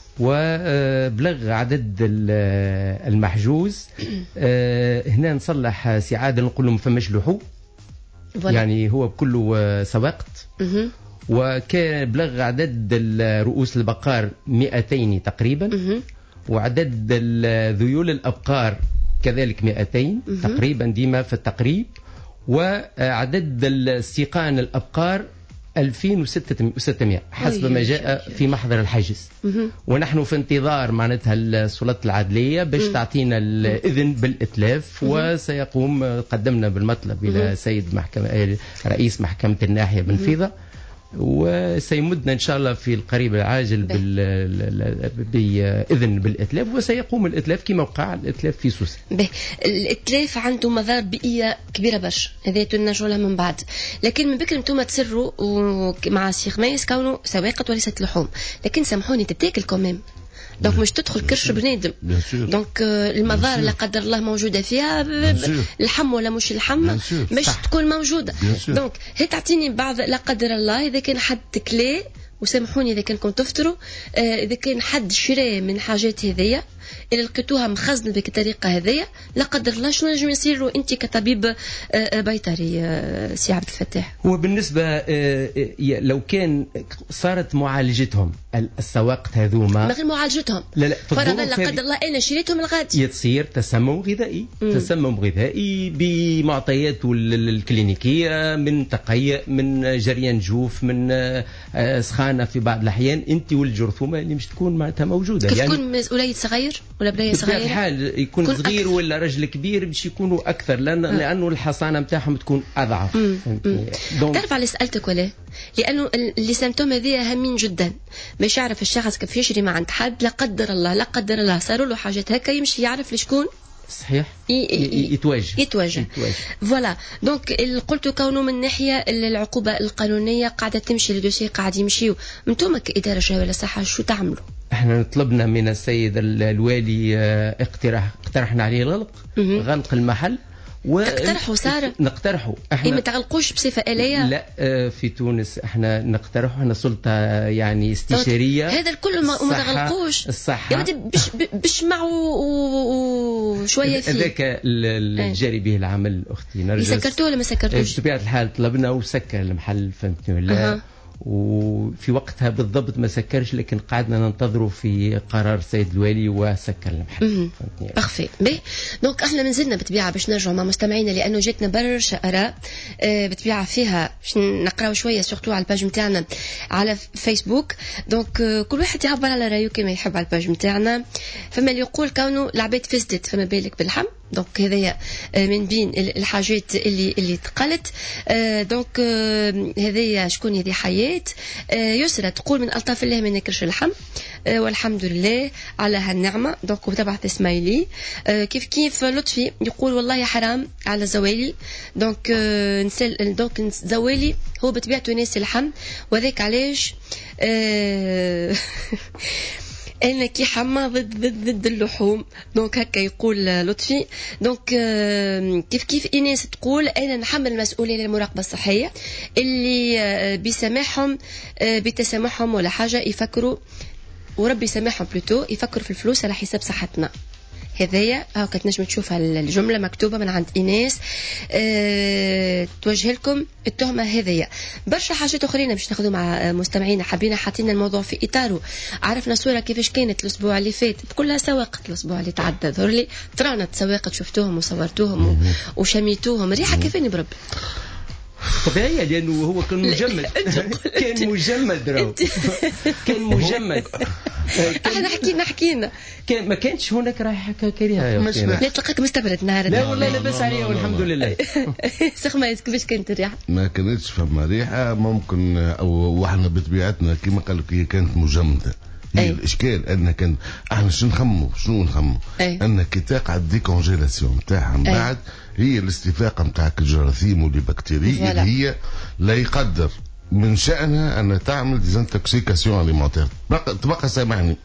وبلغ عدد المحجوز. هنا نصلح سعاده نقول لهم فماش لحوم يعني هو بكله سواقت وكان بلغ عدد رؤوس البقار مئتين تقريبا وعدد ذيول الأبقار كذلك مئتين تقريبا ديما في التقريب وعدد السيقان الأبقار ألفين وستمائة حسب ما جاء في محضر الحجز. ونحن في انتظار معناتها السلطات العدلية باش تعطينا الإذن بالإتلاف وسيقوم قدمنا بالمطلب إلى سيد محكمة رئيس محكمة الناحية بنفيضة وسيمدنا إن شاء الله في القريب العاجل بإذن بالإتلاف وسيقوم الإتلاف كما وقع الإتلاف في سوسة. الإتلاف عنده مضار بيئية كبيرة برشا هذا تنجوا لها من بعد لكن من بكرة انتم تسروا مع السي خميس كونه سواقط وليست لحوم لكن سامحوني تتاكل كمان دونك مش تدخل كرش بنادم دونك المضار لا قدر الله موجوده فيها اللحم ولا مش اللحم مش تكون موجوده دونك هي تعطيني بعض لا قدر الله اذا كان حد تكلي وسامحوني اذا كان كنتم تفطروا اذا كان حد شرى من حاجات هذيا اللي لقيتوها مخزنه بك الطريقه هذيا لا قدر الله شنو نجم يصير انت كطبيب بيطري سي عبد الفتاح؟ هو بالنسبه لو كان صارت معالجتهم السواقط هذوما ما غير معالجتهم لا لا فرضا لا قدر الله انا شريتهم الغادي يصير تسمم غذائي مم. تسمم غذائي بمعطياته الكلينيكيه من تقيؤ من جريان جوف من سخانه في بعض الاحيان انت والجرثومه اللي مش تكون معناتها موجوده كيف يعني تكون مسؤوليه صغير كبير ولا بنيه صغيره؟ الحال يكون صغير أكثر. ولا رجل كبير باش يكونوا اكثر لان م. لانه الحصانه نتاعهم تكون اضعف. تعرف على سالتك ولا؟ لانه اللي سمتهم هذه هامين جدا، باش يعرف الشخص كيف يجري مع عند حد، لا قدر الله لا قدر الله صاروا له حاجات هكا يمشي يعرف لشكون صحيح يتواجه يتواجه فوالا. دونك قلت كونه من ناحيه العقوبه القانونيه قاعده تمشي، الدوسي قاعد يمشيو. انتم كاداره جهويه للصحه شو تعملوا؟ احنا طلبنا من السيد الوالي اقتراح اقترحنا عليه الغلق غلق المحل تقترحوا سارة؟ نقترحوا احنا ما تعلقوش بصفه آلية؟ لا في تونس احنا نقترحوا، احنا سلطه يعني استشاريه. هذا الكل ما تغلقوش الصحه يا ودي بش بشمعوا وشويه فيه. هذاك الجاري به العمل اختي نرجس. سكرتوه ولا ما سكرتوش؟ بطبيعه الحال طلبنا وسكر المحل فهمتني ولا؟ أه. وفي وقتها بالضبط ما سكرش، لكن قعدنا ننتظروا في قرار السيد الوالي وسكر المحل. بخفي بي دونك احنا منزلنا بطبيعه باش نرجعوا مع مستمعينا، لانه جاتنا برشا اراء بطبيعه فيها باش نقراو شويه سورتو على الباج نتاعنا على فيسبوك. دونك كل واحد يعبر على رايه كما يحب على الباج نتاعنا. فما اللي يقول كونه العباد فسدت فما بالك باللحم، دونك هذايا من بين الحاجات اللي اللي تقالت. دونك هذايا شكون هذه حياه يسرى تقول من ألطاف الله ما نكرش اللحم والحمد لله على هالنعمة. دونك وتبعت اسماعيلي. كيف كيف لطفي يقول والله حرام على الزوالي. دونك نسل دونك الزوالي هو بطبيعته ناس اللحم، وذاك علاش أنا كي حما ضد ضد ضد اللحوم. دونك هكا يقول لطفي. دونك كيف كيف إناس تقول أنا نحمل المسؤولية للمراقبة الصحية اللي بيسامحهم بتسامحهم ولا حاجة يفكروا، وربي يسامحهم بلوتو يفكروا في الفلوس على حساب صحتنا. هذايا هاو كتنجم تشوفها الجملة مكتوبة من عند إناس. أه توجه لكم التهمة هذايا. برشا حاجات أخرين باش ناخذوا مع مستمعينا، حابين حاطين الموضوع في إطاره. عرفنا صورة كيفاش كانت الأسبوع اللي فات كلها سواقة، الأسبوع اللي تعدى ظهر لي ترانت سواقة شفتوهم وصورتوهم وشميتوهم ريحة كيفاني بربي طبيعية لأنه هو كان مجمد كان مجمد راهو كان مجمد. احنا حكينا حكينا كان ما كانش هناك رائحة كريهة. لا تلقاك مستبرد نهار. لا والله لاباس عليها والحمد لله. سخمايس كيفاش كانت الريحة؟ ما كانتش فما ريحة ممكن، أو واحنا بطبيعتنا كما قال لك هي كانت مجمدة. هي أي. الاشكال ان كان احنا شنو نخمو شنو نخمو انك تقعد ديكونجيلاسيون نتاعها من بعد هي الاستفاقه نتاعك الجراثيم والبكتيريا اللي هي لا يقدر من شأنها ان تعمل ديزانتوكسيكاسيون اليمونتير. تبقى سامحني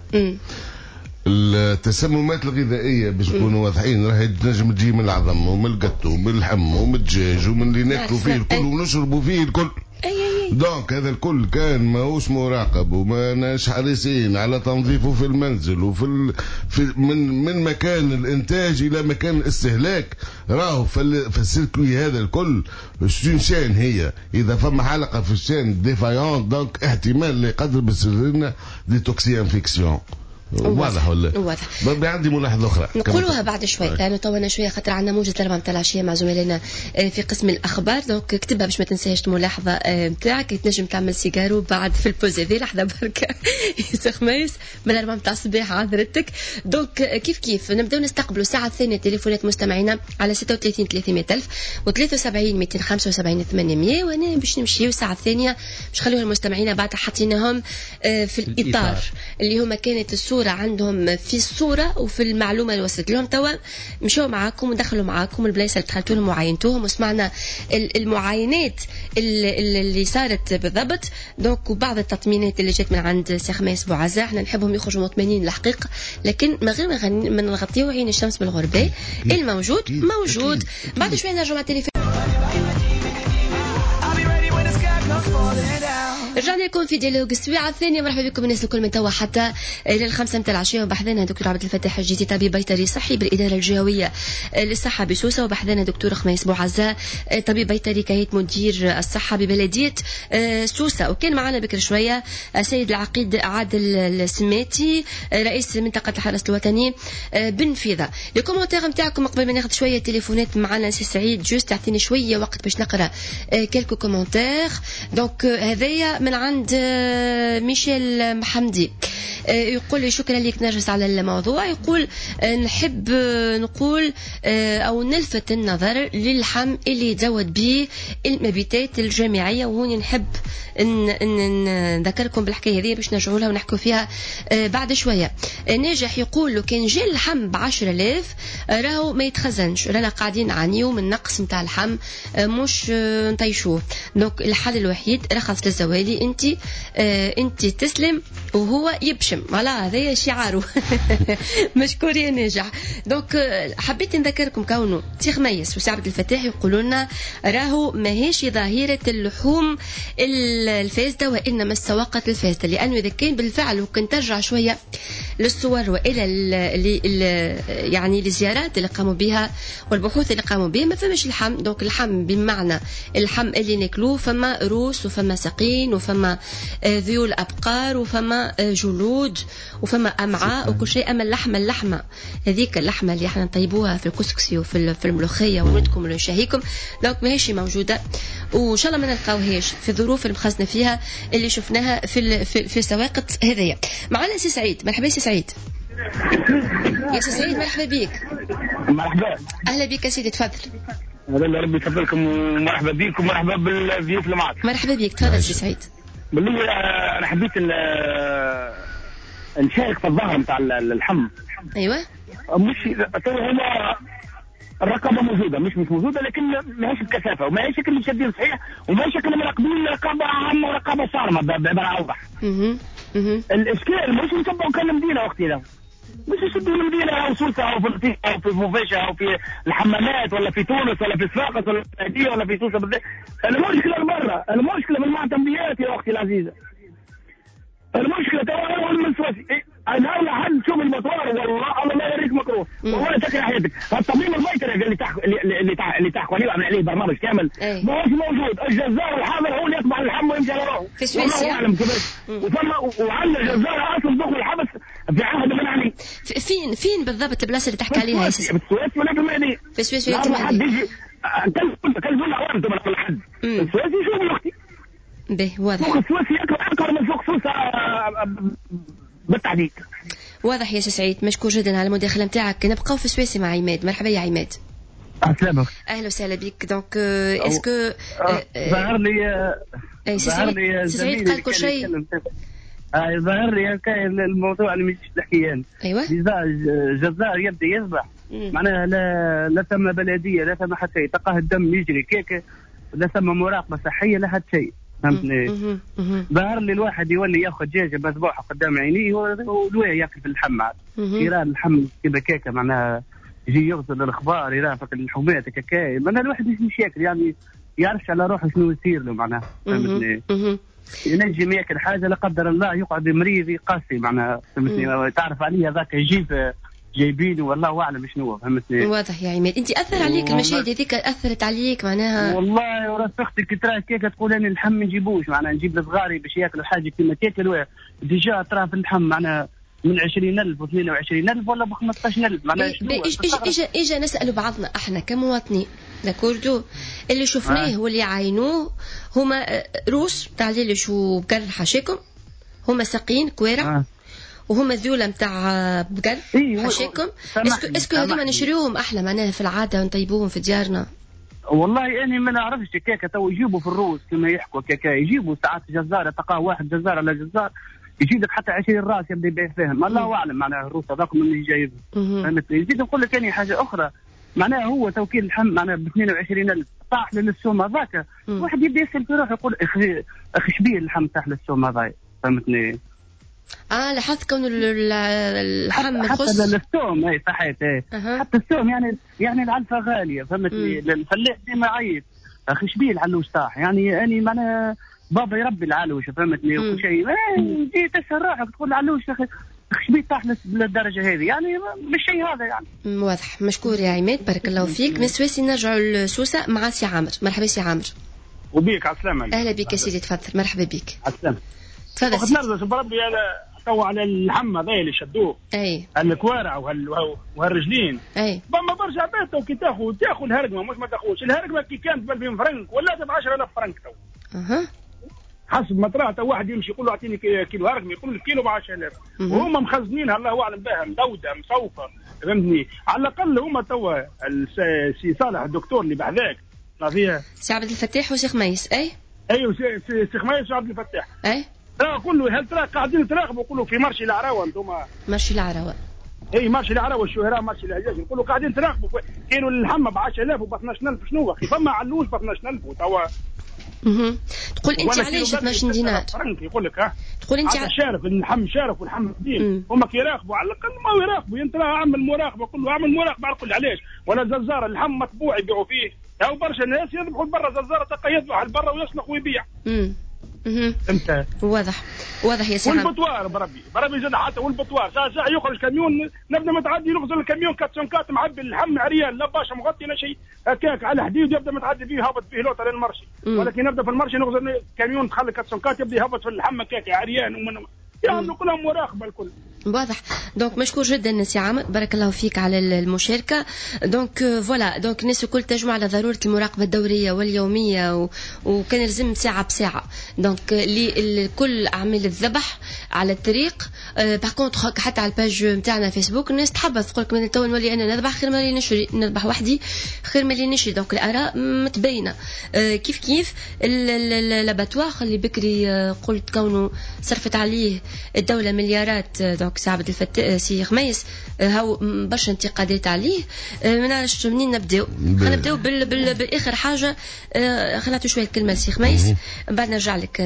التسممات الغذائيه باش نكونوا واضحين راهي تنجم تجي من العظم ومن القطو ومن اللحم ومن الدجاج ومن اللي ناكلوا فيه الكل ونشربوا فيه الكل. دونك هذا الكل كان ماهوش مراقب وماناش حريصين على تنظيفه في المنزل وفي ال... في من من مكان الانتاج الى مكان الاستهلاك. راهو في السيركوي هذا الكل شان هي اذا فما حلقه في الشان ديفايون دونك احتمال اللي يقدر بيصير لنا دي توكسي انفيكسيون. واضح ولا؟ واضح. عندي ملاحظة أخرى نقولوها بعد شوي لأنه طولنا شوية خاطر عندنا موجة الأربعة متاع العشية مع زملائنا في قسم الأخبار. دونك اكتبها باش ما تنساش الملاحظة متاعك. تنجم تعمل سيجارو بعد في البوز هذه لحظة بركة يوسف ميس من الأربعة متاع الصباح عذرتك. دونك كيف كيف نبدأ نستقبلوا الساعة الثانية تليفونات مستمعينا على ستة وثلاثين ثلاثمية ألف وثلاثة وسبعين مئتين خمسة وسبعين ثمانمية. وأنا باش نمشيو الساعة الثانية باش خلوها المستمعين بعد حطيناهم في الإطار اللي هما كانت الصورة عندهم في الصورة وفي المعلومة اللي وصلت لهم. توا مشوا معاكم ودخلوا معاكم البلايص اللي دخلتوا لهم وعينتوهم وسمعنا المعاينات اللي صارت بالضبط. دونك وبعض التطمينات اللي جات من عند سي خميس بوعزة. احنا نحبهم يخرجوا مطمئنين الحقيقة، لكن من غير ما نغطيو عين الشمس بالغرباء. الموجود موجود. بعد شوي نرجع مع التليفون. رجعنا لكم في ديالوج السويعة الثانية. مرحبا بكم الناس الكل من توا حتى للخمسة متاع العشية. وبحثنا دكتور عبد الفتاح الجيتي طبيب بيطري صحي بالإدارة الجهوية للصحة بسوسة. وبحثنا دكتور خميس بوعزة طبيب بيطري كهيئة مدير الصحة ببلدية سوسة. وكان معنا بكر شوية السيد العقيد عادل السماتي رئيس منطقة الحرس الوطني بنفيذة. الكومنتير نتاعكم قبل ما ناخذ شوية تليفونات معنا سي سعيد جوست تعطيني شوية وقت باش نقرأ كلكو كومنتير. دونك هذايا من من عند ميشيل محمدي يقول لي شكرا لك نرجس على الموضوع. يقول نحب نقول أو نلفت النظر للحم اللي يتزود به المبيتات الجامعية، وهوني نحب نذكركم بالحكاية هذه باش نرجعوا لها ونحكوا فيها بعد شوية. ناجح يقول له كان جاء اللحم بعشرة آلاف راهو ما يتخزنش، رانا قاعدين نعانيو من نقص متاع اللحم مش نطيشوه. دونك الحل الوحيد رخص للزوالي، انت انت تسلم وهو يبشم، فوالا هذا شعاره. مشكور يا ناجح. دونك حبيت نذكركم كونه سي خميس وسي عبد الفتاح يقولوا لنا راهو ماهيش ظاهرة اللحوم الفاسدة وإنما السواقة الفاسدة، لأنه إذا كان بالفعل وكنت ترجع شوية للصور وإلى ال ال ال يعني الزيارات اللي قاموا بها والبحوث اللي قاموا بها ما فماش اللحم. دونك اللحم بمعنى اللحم اللي ناكلوه فما روس وفما سقين وفما ذيول أبقار وفما جلود وفما أمعاء وكل شيء. أما اللحمة اللحمة هذيك اللحمة اللي احنا نطيبوها في الكسكسي وفي في الملوخية ونودكم ونشهيكم، دونك ماهيش موجودة وإن شاء الله ما نلقاوهاش في الظروف المخزنة فيها اللي شفناها في في, في سواقة هذية. معنا سي سعيد. مرحبا سي سعيد. يا سي سعيد مرحبا بك. مرحبا. أهلا بك سيدي تفضل. الله ربي يفضلكم ومرحبا بك ومرحبا بالضيوف اللي معك. مرحبا بك تفضل سي سعيد. بالله أنا حبيت نشارك في الظاهرة نتاع اللحم. أيوة. مش هو الرقابة موجودة مش مش موجودة، لكن ما هيش بكثافة وما هيش كل شادين صحيح وما هيش كل مراقبين رقابة عامة ورقابة صارمة بعبارة أوضح. الإشكال مش نتبعوا كان المدينة وقتنا، مش يشدوا المدينة أو سوسة أو في أو في مفاشة أو في الحمامات ولا في تونس ولا في صفاقس ولا في السعودية ولا في سوسة بالذات. المشكلة برا، المشكلة من المعتمديات يا أختي العزيزة. المشكلة ترى من سوسي. أنا لا حد شوف المطار والله الله لا يريك مكروه والله تكره حياتك. الطبيب الميتر اللي تحكوا اللي تحكوا اللي تحكوا عليه وعمل عليه برنامج كامل ما هوش موجود. الجزار الحاضر هو اللي يطبع اللحم ويمشي على روحه. في سويسرا. والله أعلم كيفاش. وثم وعندنا الجزار أصلا دخل الحبس في عهد من علي. فين فين بالضبط البلاصة اللي تحكي عليها؟ في سويسرا ولا في المهدي؟ في سويسرا ولا في المهدي؟ كل كل زول عوام انتم ولا حد. في سويسرا شوفوا أختي. به واضح. سوق السويسري أكبر من سوق سوسة بالتحديد. واضح يا سي سعيد، مشكور جدا على المداخله نتاعك. نبقاو في سويسي مع عماد. مرحبا يا عماد. السلام. اهلا وسهلا بك. دونك اسكو ظهر لي ظهر لي سي سعيد قال كل شيء. اه ظهر لي كاين الموضوع اللي مش تحكي انا. ايوه. جزار يبدا يذبح معناها لا لا ثم بلديه لا ثم حتى شيء، تلقاه الدم يجري كيك لا ثم مراقبه صحيه لا حتى شيء. فهمتني؟ ظهر لي الواحد يولي ياخذ دجاجه مذبوحه قدام عينيه ولويه ياكل في اللحم عاد. يرى اللحم كذا كيكه معناها يجي يغسل الاخبار يرافق الحمات كاكاي معناها الواحد مش ياكل يعني يعرفش على روحه شنو يصير له معناها. فهمتني؟ ينجم ياكل حاجه لا قدر الله يقعد مريض يقاسي معناها. فهمتني؟ تعرف عليه هذاك يجيب جايبينه والله اعلم شنو. فهمتني؟ واضح يا عماد. انت اثر عليك المشاهد هذيك اثرت عليك معناها؟ والله ورفقتك كي ترى كيكه تقول انا اللحم ما نجيبوش معناها نجيب لصغاري باش ياكلوا حاجه كيما تاكل ديجا ترى في اللحم معناها من عشرين ألف و اثنين وعشرين ألف ولا ب خمسطاش ألف معناها شنو. اجا اجا نسالوا بعضنا احنا كمواطنين داكوردو اللي شفناه واللي عاينوه هما روس تاع اللي شو بقر حاشيكم هما ساقين كويرة آه. وهم ذولا نتاع بقر إيه حاشيكم. اسكو اسكو هذوما نشريوهم احلى معناها في العاده ونطيبوهم في ديارنا؟ والله اني ما نعرفش كيكه تو يجيبوا في الروس كما يحكوا كيكه يجيبوا ساعات جزار تلقاه واحد جزار على جزار يجيب لك حتى عشرين راس يبدا يبيع فيهم الله اعلم معناها الروس هذاك من اللي جايبهم. فهمت؟ يزيد نقول لك اني حاجه اخرى معناها هو توكيل اللحم معناها ب اثنين وعشرين ألف طاح للسوم هذاك واحد يبدا يسال في روحه يقول اخي اخي شبيه اللحم طاح للسوم هذا. فهمتني؟ اه لاحظت كون اللحم حتى الثوم اي صحيت اي أه. حتى الثوم يعني يعني العلفه غاليه. فهمتني؟ الفلاح ديما يعيط اخي شبيه العلوش طاح يعني اني معناها بابا يربي العلوش. فهمتني؟ وكل شيء جيت تسال روحك تقول العلوش اخي شبيه طاح للدرجه هذه يعني مش شيء هذا يعني. واضح. مشكور يا عماد بارك الله فيك. من سويسي نرجعوا لسوسه مع سي عامر. مرحبا سي عامر. وبيك على السلامه. اهلا بك يا سيدي تفضل. مرحبا بك. على السلامه. تفضل. وقت نرجع بربي تو على اللحم هذا اللي شدوه اي الكوارع وهالرجلين اي بما برجع بيته كي تاخذ تاخذ الهرقمه مش ما تاخذش الهرقمه كي كانت ب ألفين فرنك ولا ب عشرة آلاف فرنك تو. اها حسب ما طلع تو واحد يمشي يقول له اعطيني كيلو هرقم يقول له كيلو ب عشرة آلاف وهم مخزنينها الله اعلم بها مدوده مصوفه فهمتني. على الاقل هما توا السي صالح الدكتور اللي بعداك فيها سي عبد الفتاح وشيخ ميس اي ايوه شيخ ميس وعبد الفتاح اي ترى كله هل ترى قاعدين تراقبوا يقولوا في مرشي العراوه انتم مرشي العراوه اي مرشي العراوه الشهراء مرشي الهجاج يقولوا قاعدين تراقبوا كيلو اللحمه ب عشرة آلاف وب اثناش ألف شنو اخي فما علوش ب اثناش ألف وتوا اها تقول انت علاش اثناش دينار يقول لك ها تقول انت هذا شارف اللحم شارف واللحم قديم هم كي يراقبوا على الاقل ما يراقبوا انت راه اعمل مراقبه كله اعمل مراقبه على الكل علاش ولا ززاره اللحم مطبوع يبيعوا فيه او برشا ناس يذبحوا برا ززاره تلقى يذبح لبرا ويسلخ ويبيع امم فهمت واضح واضح يا سيدي والبطوار بربي بربي زاد حتى والبطوار ساعه ساعه يخرج كاميون نبدا متعدي نغزل الكاميون كاتسونكات معبي اللحم عريان لا باشا مغطي لا شيء هكاك على حديد يبدا متعدي فيه هابط فيه لوطه للمرشي ولكن نبدا في المرشي نغزل كاميون تخلي كاتسونكات يبدا يهبط في اللحم هكاك عريان ومن يعملوا كلهم مراقبه الكل. واضح. دونك مشكور جدا سي عامر بارك الله فيك على المشاركه. دونك فوالا دونك الناس الكل تجمع على ضروره المراقبه الدوريه واليوميه و... وكان لازم ساعه بساعه. دونك لكل اعمال الذبح على الطريق باغ كونطخ حتى على الباج نتاعنا فيسبوك الناس تحبط تقول لك من تو نولي انا نذبح خير ما لي نشري نذبح وحدي خير ما لي نشري. دونك الاراء متبينه كيف كيف اللاباتوار اللي بكري قلت كونه صرفت عليه الدوله مليارات. دونك سي عبد الفتاح سي خميس هاو برشا انتقادات عليه. ما نعرفش منين نبداو. خلينا نبداو بال... بال... باخر حاجه. خلينا نعطيو شويه الكلمه لسي خميس بعد نرجع لك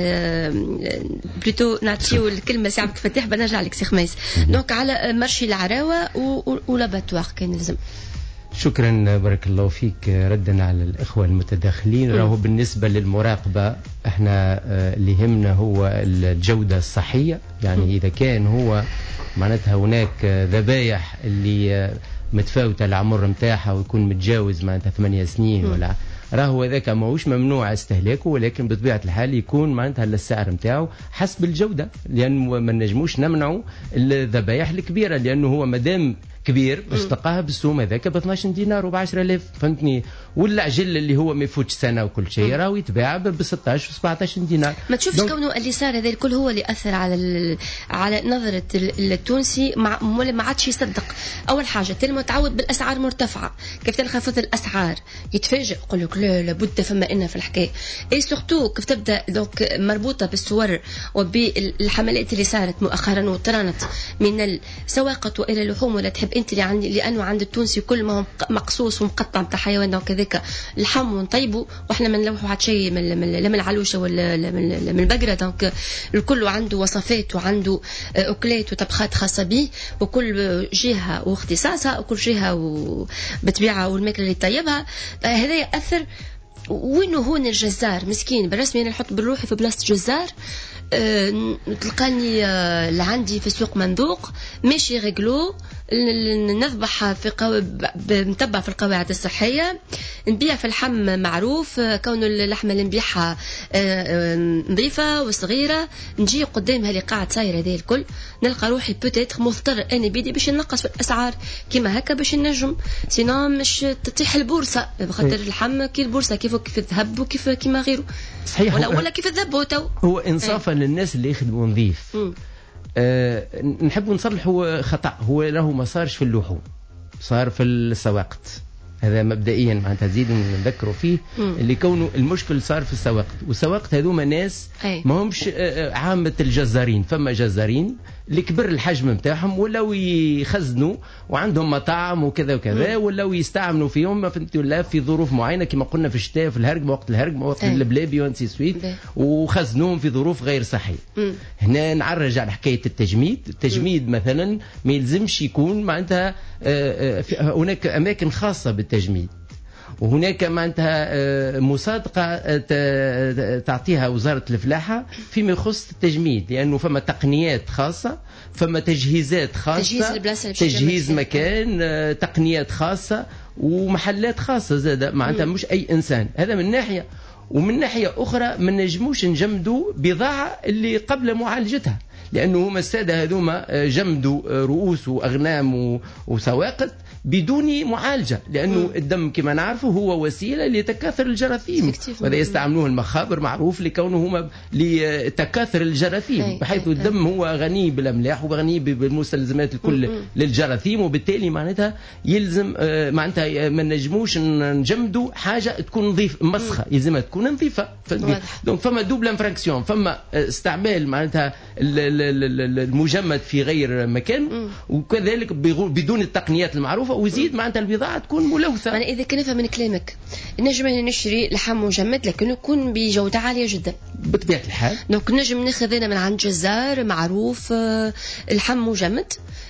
بلوتو نعطيو الكلمه لسي عبد الفتاح بعد نرجع لك سي خميس. دونك على مرشي العراوه و... ولاباتوار كان لازم. شكرا بارك الله فيك. ردا على الإخوة المتداخلين راهو بالنسبة للمراقبة احنا اللي يهمنا هو الجودة الصحية. يعني إذا كان هو معناتها هناك ذبايح اللي متفاوتة العمر متاعها ويكون متجاوز معناتها ثمانية سنين ولا راهو هذاك ماهوش ممنوع استهلاكه ولكن بطبيعة الحال يكون معناتها السعر متاعه حسب الجودة لأنه ما نجموش نمنعوا الذبايح الكبيرة لأنه هو مدام كبير باش تلقاها بالسوم هذاك ب اثناش دينار وب عشرة آلاف فهمتني. والعجل اللي هو ما يفوتش سنه وكل شيء راهو يتباع ب ستة عشر و سبعة عشر دينار. ما تشوفش كونه اللي صار هذا الكل هو اللي اثر على على نظره التونسي مع ولا ما عادش يصدق. اول حاجه تل متعود بالاسعار مرتفعه كيف تنخفض الاسعار يتفاجئ يقول لك لا لابد فما إن في الحكايه. اي سورتو كيف تبدا دونك مربوطه بالصور وبالحملات اللي صارت مؤخرا وطرانت من السواقه والى اللحوم ولا تحب انت اللي عندي لانه عند التونسي كل ما هو مقصوص ومقطع تاع حيوان دونك هذاك اللحم ونطيبه واحنا ما نلوحوا حتى شيء من لا من العلوشه ولا من البقره. دونك الكل عنده وصفات وعنده اكلات وطبخات خاصه به وكل جهه واختصاصها وكل جهه وبطبيعه والماكله اللي طيبها. هذا ياثر. وينه هون الجزار مسكين بالرسمي انا نحط بروحي في بلاصه جزار. أه تلقاني أه لعندي في سوق مندوق ماشي رجلو نذبح في قو... متبع في القواعد الصحية نبيع في اللحم معروف كون اللحمة اللي نبيعها نظيفة وصغيرة نجي قدامها اللي قاعد صاير هذه الكل نلقى روحي بوتيتر مضطر أنا بيدي باش ننقص في الأسعار كما هكا باش ننجم سينو مش تطيح البورصة بخاطر اللحم كي البورصة كيف كيف الذهب وكيف كما غيره صحيح ولا, ولا كيف الذهب تو هو إنصافا ايه. للناس اللي يخدموا نظيف أه نحب نصلحوا خطأ هو له ما صارش في اللحوم صار في السواقت. هذا مبدئيا معناتها تزيد نذكروا فيه مم. اللي كونه المشكل صار في السواقت والسواقت هذوما ناس ما همش عامة الجزارين. فما جزارين اللي كبر الحجم نتاعهم ولاو يخزنوا وعندهم مطاعم وكذا وكذا ولاو يستعملوا فيهم فهمتوا لا في ظروف معينه كما قلنا في الشتاء في الهرق وقت الهرق وقت البلابي وانسي سويت وخزنوهم في ظروف غير صحيه. مم. هنا نعرج على حكايه التجميد. التجميد مم. مثلا ما يلزمش يكون معناتها هناك اماكن خاصه بالتجميد وهناك معناتها مصادقة تعطيها وزارة الفلاحة فيما يخص التجميد لأنه فما تقنيات خاصة فما تجهيزات خاصة تجهيز, تجهيز مكان تقنيات خاصة ومحلات خاصة زادة معناتها مش أي إنسان. هذا من ناحية. ومن ناحية أخرى ما نجموش نجمدوا بضاعة اللي قبل معالجتها لأنه هما السادة هذوما جمدوا رؤوس وأغنام وسواقط بدون معالجة، لأنه الدم كما نعرفه هو وسيلة لتكاثر الجراثيم، وهذا يستعملوه المخابر معروف لكونه هما لتكاثر الجراثيم، بحيث الدم هو غني بالأملاح وغني بالمستلزمات الكل للجراثيم، وبالتالي معناتها يلزم معناتها ما نجموش نجمدوا حاجة تكون نظيف مسخة، يلزمها تكون نظيفة. دونك فما دوبل انفراكسيون، فما استعمال معناتها المجمد في غير مكان، وكذلك بدون التقنيات المعروفة، ويزيد معناتها البضاعة تكون ملوثة. أنا إذا كنت من كلامك نجم نشري لحم مجمد لكن يكون بجودة عالية جدا بطبيعة الحال، دونك نجم ناخذ أنا من عند جزار معروف اللحم مجمد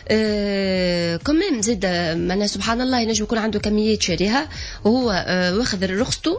أه كمان زاد أنا سبحان الله ينجم يكون عنده كميات شاريها وهو أه واخذ رخصته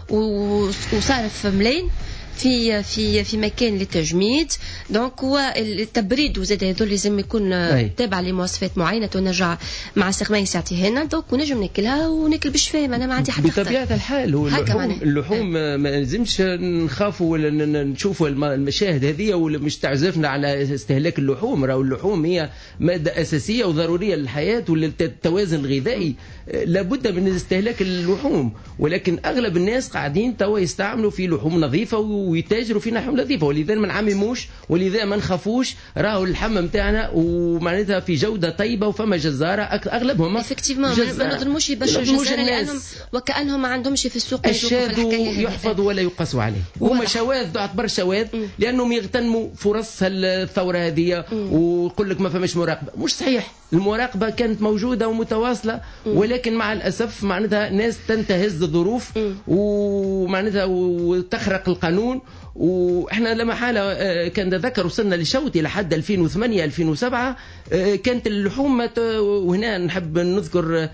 وصارف ملاين في في في مكان للتجميد. دونك هو التبريد وزاد هذول لازم يكون تابع لمواصفات معينه ونرجع مع استخدام ساعتها هنا. دونك ونجم ناكلها وناكل بشفاء، انا ما عندي حتى بطبيعه الحال. هو اللحوم, اللحوم ما لازمش نخافوا ولا نشوفوا المشاهد هذه ولا مش تعزفنا على استهلاك اللحوم. راهو اللحوم هي ماده اساسيه وضروريه للحياه وللتوازن الغذائي، لابد من استهلاك اللحوم، ولكن اغلب الناس قاعدين توا يستعملوا في لحوم نظيفه ويتاجروا في لحوم نظيفه، ولذا ما نعمموش ولذا ما نخافوش. راهو اللحم نتاعنا ومعناتها في جوده طيبه وفما جزاره اغلبهم افكتيفمون ما نظلموش يبشروا جزاره لانهم وكانهم ما عندهمش في السوق الشاذ يحفظ ولا يقاس عليه. هما شواذ تعتبر شواذ لانهم يغتنموا فرص الثوره هذه، ويقول لك ما فماش مراقبه. مش صحيح، المراقبه كانت موجوده ومتواصله، ولكن مع الاسف معناتها ناس تنتهز الظروف ومعناتها وتخرق القانون. واحنا لما حاله كان ذكر وصلنا لشوط الى حد ألفين وثمانية ألفين وسبعة كانت اللحوم. وهنا نحب نذكر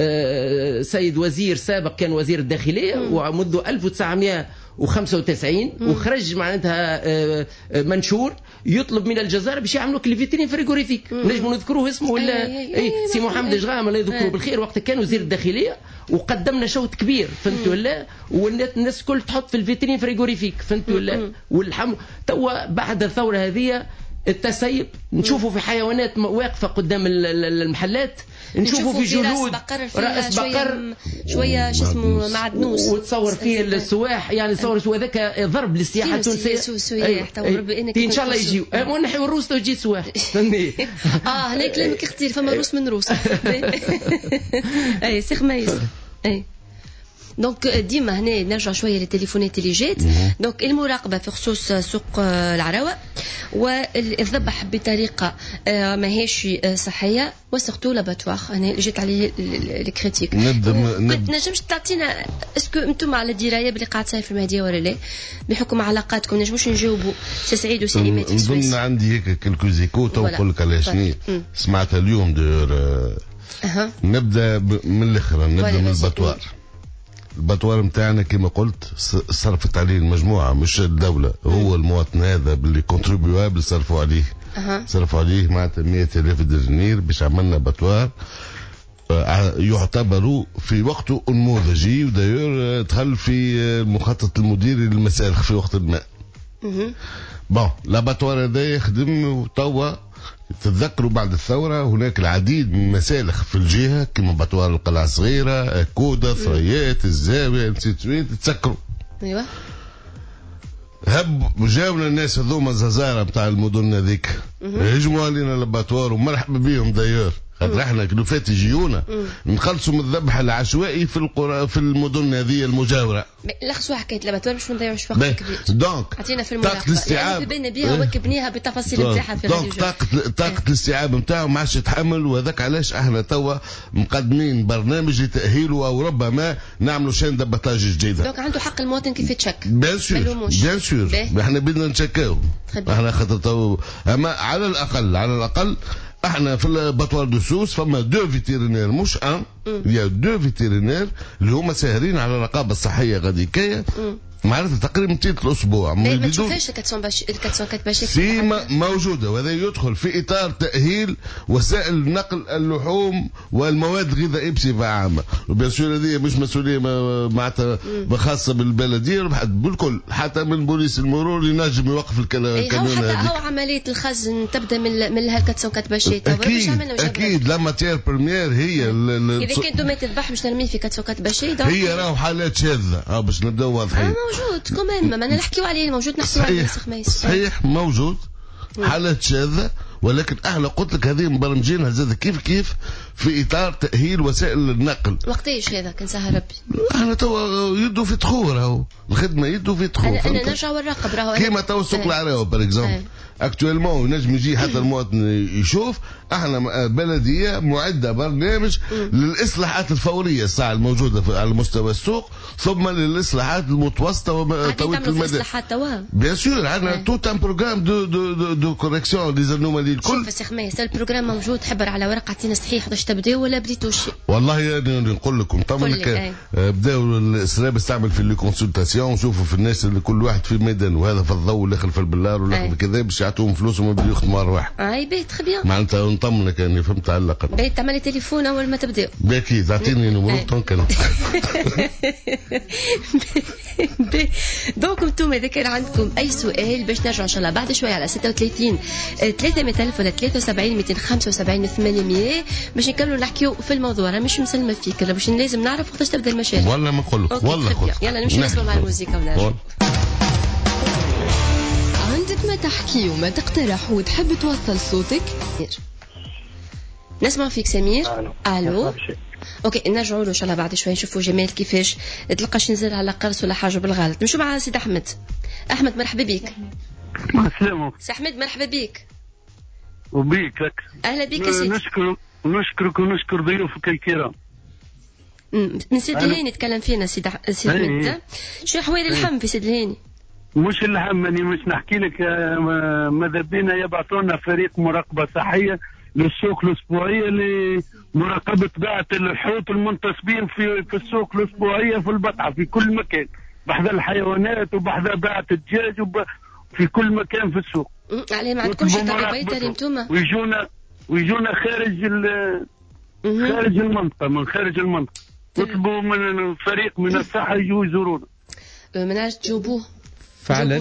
سيد وزير سابق كان وزير الداخليه ومنذ ألف وتسعمائة وخمسة وتسعين وخرج معناتها منشور يطلب من الجزائر باش يعملوا كليفيترين فريغوريفيك. نجم نذكروه اسمه ولا اي سي محمد جغام الله يذكره بالخير وقت كان وزير الداخليه، وقدمنا شوط كبير فهمت ولا، والناس الكل تحط في الفيترين فريغوريفيك فهمت ولا. والحم توا بعد الثوره هذه التسيب نشوفوا في حيوانات واقفه قدام المحلات، نشوفوا في جلود رأس بقر شويه شو اسمه معدنوس وتصور فيه السواح، يعني تصور شو هذاك ضرب للسياحه التونسيه. ان شاء الله يجيو ونحيوا الروس ويجي سواح فهمني. اه هنا كلامك كثير، فما روس من روس. اي سي خميس اي دونك ديما هنا نرجع شويه للتليفونات اللي جات. دونك المراقبه في خصوص سوق العراوه والذبح بطريقه ماهيش صحيه وسقطوا لاباتوار. هنا اللي جات عليه الكريتيك. كنت نجمش تعطينا اسكو انتم على درايه باللي قاعد صاير في المهديه ولا لا بحكم علاقاتكم؟ نجموش نجاوبوا سي سعيد وسليمات. نظن عندي هيك كلكو زيكو تو نقول لك على شنو سمعتها اليوم دور. أه. نبدا من الاخر، نبدا من الباتوار. الباتوار متاعنا كما قلت صرفت عليه المجموعة مش الدولة. هو المواطن هذا باللي كونتريبيوابل صرفوا عليه أه. صرفوا عليه معناتها مئة ألاف دينار باش عملنا باتوار يعتبروا في وقته نموذجي، وداير دخل في المخطط المديري للمسالخ في وقت ما. بون لاباتوار هذا يخدم وتوا تتذكروا بعد الثورة هناك العديد من المسالخ في الجهة كما باتوار القلعة الصغيرة، كودة، ثريات، الزاوية، نسيت تتذكروا. ايوه هب جاونا الناس هذوما زازارة بتاع المدن هذيك هجموا علينا الباتوار ومرحبا بهم داير، خاطر احنا كلفات يجيونا نخلصوا من الذبح العشوائي في القرى في المدن هذه المجاوره. لخصوا حكايه الاباتوار باش ما نضيعوش وقت كبير. دونك عطينا في المراقبه الاستيعاب يعني بينا بها وكبنيها بالتفاصيل نتاعها في دونك طاقه طاقه الاستيعاب نتاعو ما عادش تحمل، وهذاك علاش احنا توا مقدمين برنامج لتاهيله او ربما نعملوا شين دباتاج جديده. دونك عنده حق المواطن كيف يتشك. بيان سور بيان سور احنا بدنا نشكاو احنا خاطر تو اما على الاقل على الاقل احنا في الباتوار دو سوس فما دو فيتيرينير مش ان يا دو فيتيرينير اللي هما ساهرين على الرقابه الصحيه غادي كايه معناتها تقريبا مئتين الاسبوع. ما تشوفهاش الكاتسون باش الكاتسون كات باش في موجوده، وهذا يدخل في اطار تاهيل وسائل نقل اللحوم والمواد الغذائيه بصفه عامه. وبيان سور هذه مش مسؤوليه معناتها خاصه بالبلديه بالكل، حتى من بوليس المرور ينجم يوقف الكاميون. هذا هو عمليه الخزن تبدا من من هالكاتسون كات باش اكيد اكيد. لما تير بريمير هي اذا كنت ما تذبح باش ترميه في كاتسون كات باش هي راهو حالات شاذه. اه باش نبداو واضحين. اه موجود كمان، ما انا نحكيو عليه موجود، نحكيو عليه خميس. صحيح موجود حالات شاذة، ولكن احنا قلت لك هذه مبرمجينها زاد كيف كيف في اطار تاهيل وسائل النقل. وقتاش هذا كان سهى ربي؟ احنا توا يدوا في تخور راهو الخدمه يدوا في تخور. انا, أنا نرجع ونراقب راهو كيما توا السوق العراوي بار اكزومبل اكتويلمون ينجم يجي حتى المواطن يشوف. احنا بلديه معده برنامج للاصلاحات الفوريه الساعه الموجوده على مستوى السوق، ثم للاصلاحات المتوسطه وطويله المدى. اصلاحات توا بيان سور عندنا توت ان بروغرام دو دو دو, دو كوريكسيون دي زانومالي الكل. شوف يا خميس البروغرام موجود، حبر على ورقه عطينا صحيح باش تبداو ولا بديتوش؟ والله يعني نقول لكم طبعا بداوا الاسراب استعمل في لي كونسلتاسيون ونشوفوا في الناس اللي كل واحد في ميدان، وهذا في الضوء والاخر في البلار والاخر في كذا، باش يعطوهم فلوسهم ويبداو يخدموا مره واحده. اي بي تخي بيان معناتها نطمنك يعني فهمت على الاقل. بي تعملي تليفون اول ما تبداو. اكيد تعطيني نمرو تونك. دونك انتم اذا كان عندكم اي سؤال باش نرجعوا ان شاء الله بعد شويه على ستة وثلاثين ثلاثمية ألف ولا ثلاثة وسبعين مئتين وخمسة وسبعين ثمانمية باش نكملوا نحكيو في الموضوع. راه مش مسلمه فيك، راه باش لازم نعرف وقتاش تبدا المشاكل. والله ما نقول لك والله نقول. يلا نمشي نسمع مع الموسيقى ونرجع. عندك ما تحكي وما تقترح وتحب توصل صوتك؟ نسمع فيك سمير. الو اوكي نرجعوا له ان شاء الله بعد شوي نشوفوا جمال كيفاش تلقاش نزل على قرص ولا حاجه بالغلط. نمشوا مع سيد احمد. احمد مرحبا بك. السلام. سي احمد مرحبا بك. وبيك لك. اهلا بك يا سيدي. نشكرك ونشكرك ونشكر ضيوفك الكرام. من سيد الهاني تكلم فينا سيد سيد احمد. شو احوال اللحم في سيد الهاني؟ مش اللحم، اني مش نحكي لك. ماذا بينا يبعثوا لنا فريق مراقبه صحيه للسوق الاسبوعيه لمراقبه بيعه الحوت المنتصبين في في السوق الاسبوعيه في البطحه في كل مكان، بحذا الحيوانات وبحذا بيعه الدجاج وفي كل مكان في السوق. عليه ما عندكمش تاع بيطري انتوما؟ ويجونا ويجونا خارج خارج المنطقه، من خارج المنطقه يطلبوا من فريق من الصحه يجوا يزورونا. مناش تجوبوه فعلا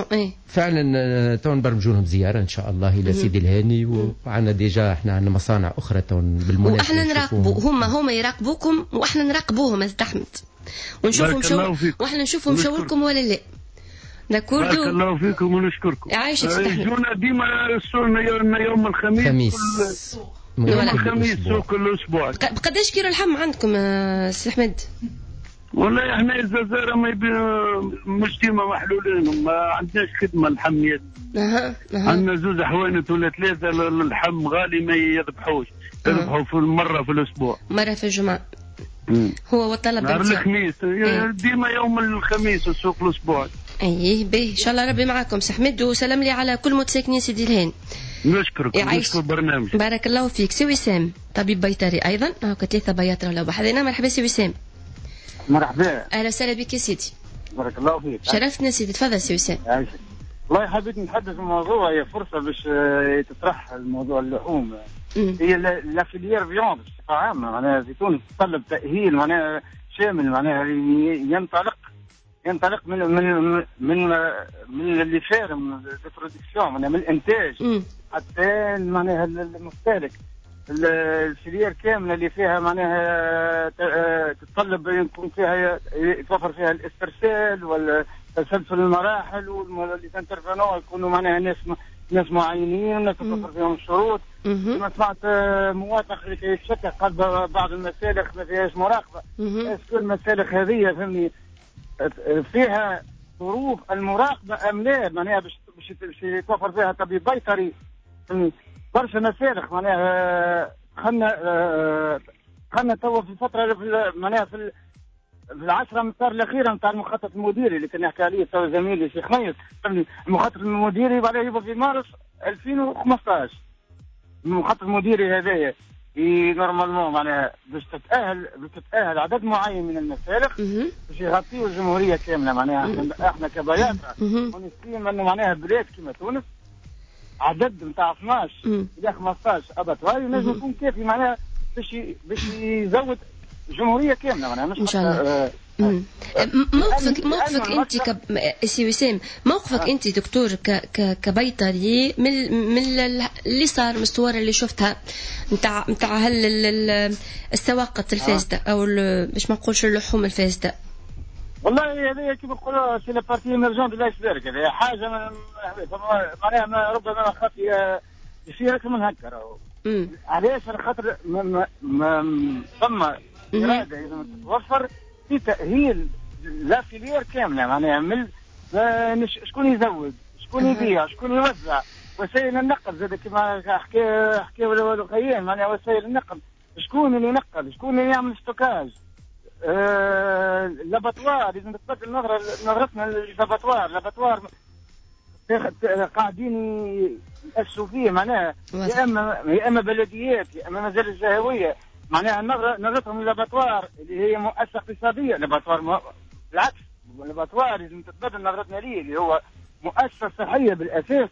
فعلا تو نبرمجوا لهم زياره ان شاء الله الى سيدي الهاني، وعندنا ديجا احنا عندنا مصانع اخرى تو بالمناسبه واحنا نراقبوا هم هم يراقبوكم واحنا نراقبوهم استحمت ونشوفوا مشاور واحنا نشوفوا مشاوركم ولا لا. داكور. بارك الله فيكم ونشكركم. يعيشك سيدي احمد. يجونا ديما يوم يوم الخميس. خميس. يوم الخميس سوق الاسبوع. بقداش كيلو اللحم عندكم سي احمد؟ والله احنا الجزائر ما يبي مش ديما محلولين، ما عندناش خدمه الحميات. اها اها عندنا زوج حوانت ولا ثلاثه اللحم غالي ما يذبحوش، يذبحوا في مره في الاسبوع، مره في الجمعه. هو والطلب نهار الخميس ديما يوم الخميس السوق الاسبوعي. ايه باهي ان شاء الله ربي معاكم سي احمد، وسلام لي على كل متساكنين سيدي الهاني. نشكرك نشكر البرنامج. بارك الله فيك. سي وسام طبيب بيطري ايضا، هاكا ثلاثه بياطره ولا بحذنا. مرحبا سي وسام. مرحبا. اهلا وسهلا بك يا سيدي. بارك الله فيك. شرفتنا سيدي. تفضل سي وسام. والله حبيت نتحدث في الموضوع، هي فرصه باش تطرح الموضوع اللحوم. مم. هي لا فيليير فيوند بصفه عامه معناها في تونس تطلب تاهيل معناها شامل، معناها ينطلق ينطلق من من من من اللي فارم البرودكسيون معناها من الانتاج مم. حتى معناها المستهلك. الفيليير كامله اللي فيها معناها تتطلب يكون فيها يتوفر فيها الاسترسال والتسلسل المراحل، واللي تنترفنوا يكونوا معناها ناس ناس معينين تتوفر فيهم الشروط. كما سمعت مواطن اللي يتشكك قال بعض المسالخ ما فيهاش مراقبه. اسكو المسالخ هذه فهمني فيها ظروف المراقبه ام لا؟ معناها باش باش يتوفر فيها طبيب بيطري فهمني. برشا مسالخ معناها خلنا خلنا توا في الفتره معناها في في العشرة امتار الاخيره نتاع المخطط المديري اللي كان يحكي عليه تو زميلي شيخ خميس، المخطط المديري بعدها يبقى في مارس ألفين وخمسطاش. المخطط المديري هذايا نورمالمون معناها باش تتاهل باش تتاهل عدد معين من المسالخ باش يغطيوا الجمهوريه كامله. معناها احنا, احنا كبياطه ونستيم انه معناها بلاد كما تونس عدد نتاع اثناش الى خمسطاش اباتوار ينجم يكون كافي معناها باش باش يزود جمهوريه كامله. معناها مش ان شاء الله. موقفك موقفك انت ك سي وسام موقفك انت دكتور ك ك كبيطري من من اللي صار من الصور اللي شفتها نتاع نتاع هال السواقط الفاسده او باش ما نقولش اللحوم الفاسده. والله هذه كيف نقولوا سي لا بارتي ايمرجون دو لايسبرغ، هذه حاجه معناها ما ربما خاطي يصير اكثر من هكا راهو. علاش؟ على خاطر ثم اراده اذا تتوفر في تاهيل لا فيلير كامله. معناها من شكون يزود، شكون يبيع، شكون يوزع، وسائل النقل زاد كما حكى حكى الخيان. معناها وسائل النقل شكون اللي ينقل، شكون اللي يعمل ستوكاج. آه لاباتوار لازم تتبدل نظرة نظرتنا للاباتوار. لاباتوار قاعدين يأسوا فيه معناها يا اما يا اما بلديات يا اما مزارع الزهويه. معناها نظرة نظرتهم للاباتوار اللي هي مؤسسه اقتصاديه. لاباتوار م... بالعكس لاباتوار لازم تتبدل نظرتنا ليه اللي هو مؤسسه صحيه بالاساس.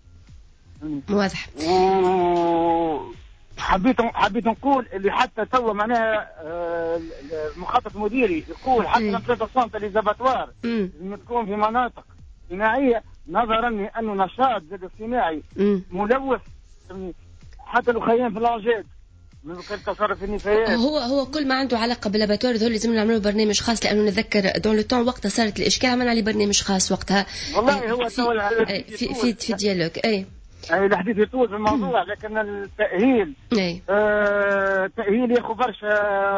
واضح. و... حبيت حبيت نقول اللي حتى توا معناها المخطط المديري يقول حتى ثلاثة سنت ليزاباتوار لازم تكون في مناطق صناعيه نظرا لانه نشاط زاد صناعي ملوث. حتى الخيام في الانجاد من التصرف النفايات. هو هو كل ما عنده علاقه باللاباتوار ذول لازم نعملوا برنامج خاص، لانه نتذكر دون لو طون وقتها صارت الاشكال عملنا عليه برنامج خاص وقتها. والله هو في في في, في ديالوج اي اي الحديث يطول في الموضوع. لكن التاهيل اي آه التاهيل ياخذ برشا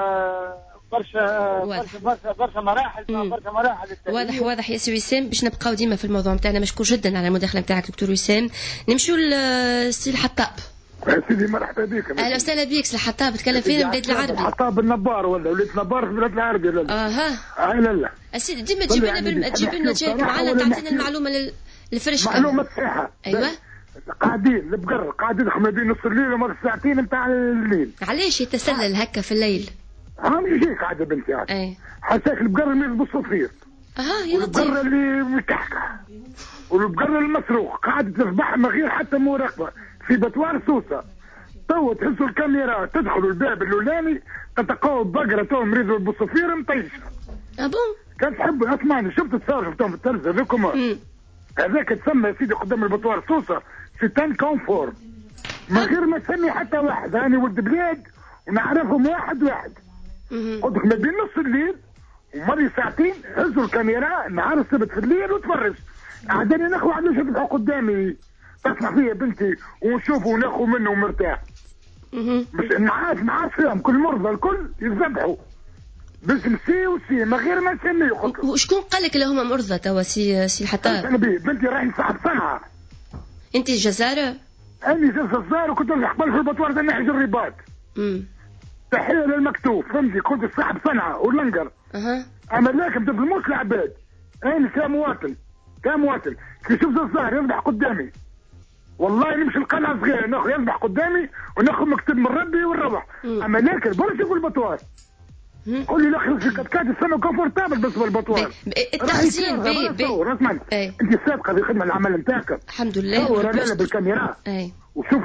برشا برشا برشا برشا مراحل برشا مراحل التاهيل. واضح واضح يا سي وسام. باش نبقاو ديما في الموضوع نتاعنا. مشكور جدا على المداخله نتاعك دكتور وسام. نمشيو لسي الحطاب. سيدي مرحبا بك. اهلا وسهلا بك سي الحطاب. تكلم فين بلاد العربي؟ الحطاب النبار ولا وليت نبار في بلاد العربي ولا اها اه لا لا اسيدي ديما تجيب لنا يعني تجيب لنا تشارك معنا تعطينا المعلومه الفريش. معلومه صحيحه. ايوه قاعدين البقر قاعدين ما بين نص الليل وما ساعتين نتاع الليل. علاش يتسلل هكا في الليل؟ ها مش هيك قاعده بنتي عاد. اي حساك البقر اللي بالصفير. اها يا لطيف. والبقر اللي مكحكح والبقر المسروق قاعد تذبح من غير حتى مراقبه في بتوار سوسه. تو تحسوا الكاميرا تدخلوا الباب الاولاني تلقاو بقره تو مريض بالصفير مطيشه. اه بون كان تحبوا اسمعني شفت التصاور شفتهم في التلفزه هذوكم هذاك تسمى يا سيدي قدام البطوار سوسه سيتان كونفور من غير ما تسمي حتى واحد. انا ولد بلاد ونعرفهم واحد واحد. قلت لك ما بين نص الليل ومري ساعتين هزوا الكاميرا نهار السبت في الليل وتفرج. قعداني ناخذ عاد يفتحوا قدامي تسمع فيا بنتي ونشوفوا وناخذ منه مرتاح. مش نعاس نعاس فيهم كل مرضى الكل يذبحوا باسم سي وسي من غير ما نسميه. وشكون قال لك اللي هما مرضى توا سي سي الحطاب؟ انا بيه بنتي راهي صاحب صنعاء. انت جزاره؟ اني جزار وكنت قبل في البطوار ده نحجر الرباط. امم تحيه للمكتوب فهمتي كنت صاحب صنعاء ولنقر. اها اما لكن ما تظلموش العباد. انا كمواطن كمواطن كي نشوف جزار يذبح قدامي والله نمشي القلعه صغيره ناخذ يذبح قدامي وناخذ مكتب من ربي ونروح. اما لكن برشا في البطوار قول لي الاخر في كتكات السنه كونفورتابل بس بالبطوار. التخزين بي بي انت سابقه في خدمه العمل نتاعك الحمد لله. صور انا بالكاميرا وشوف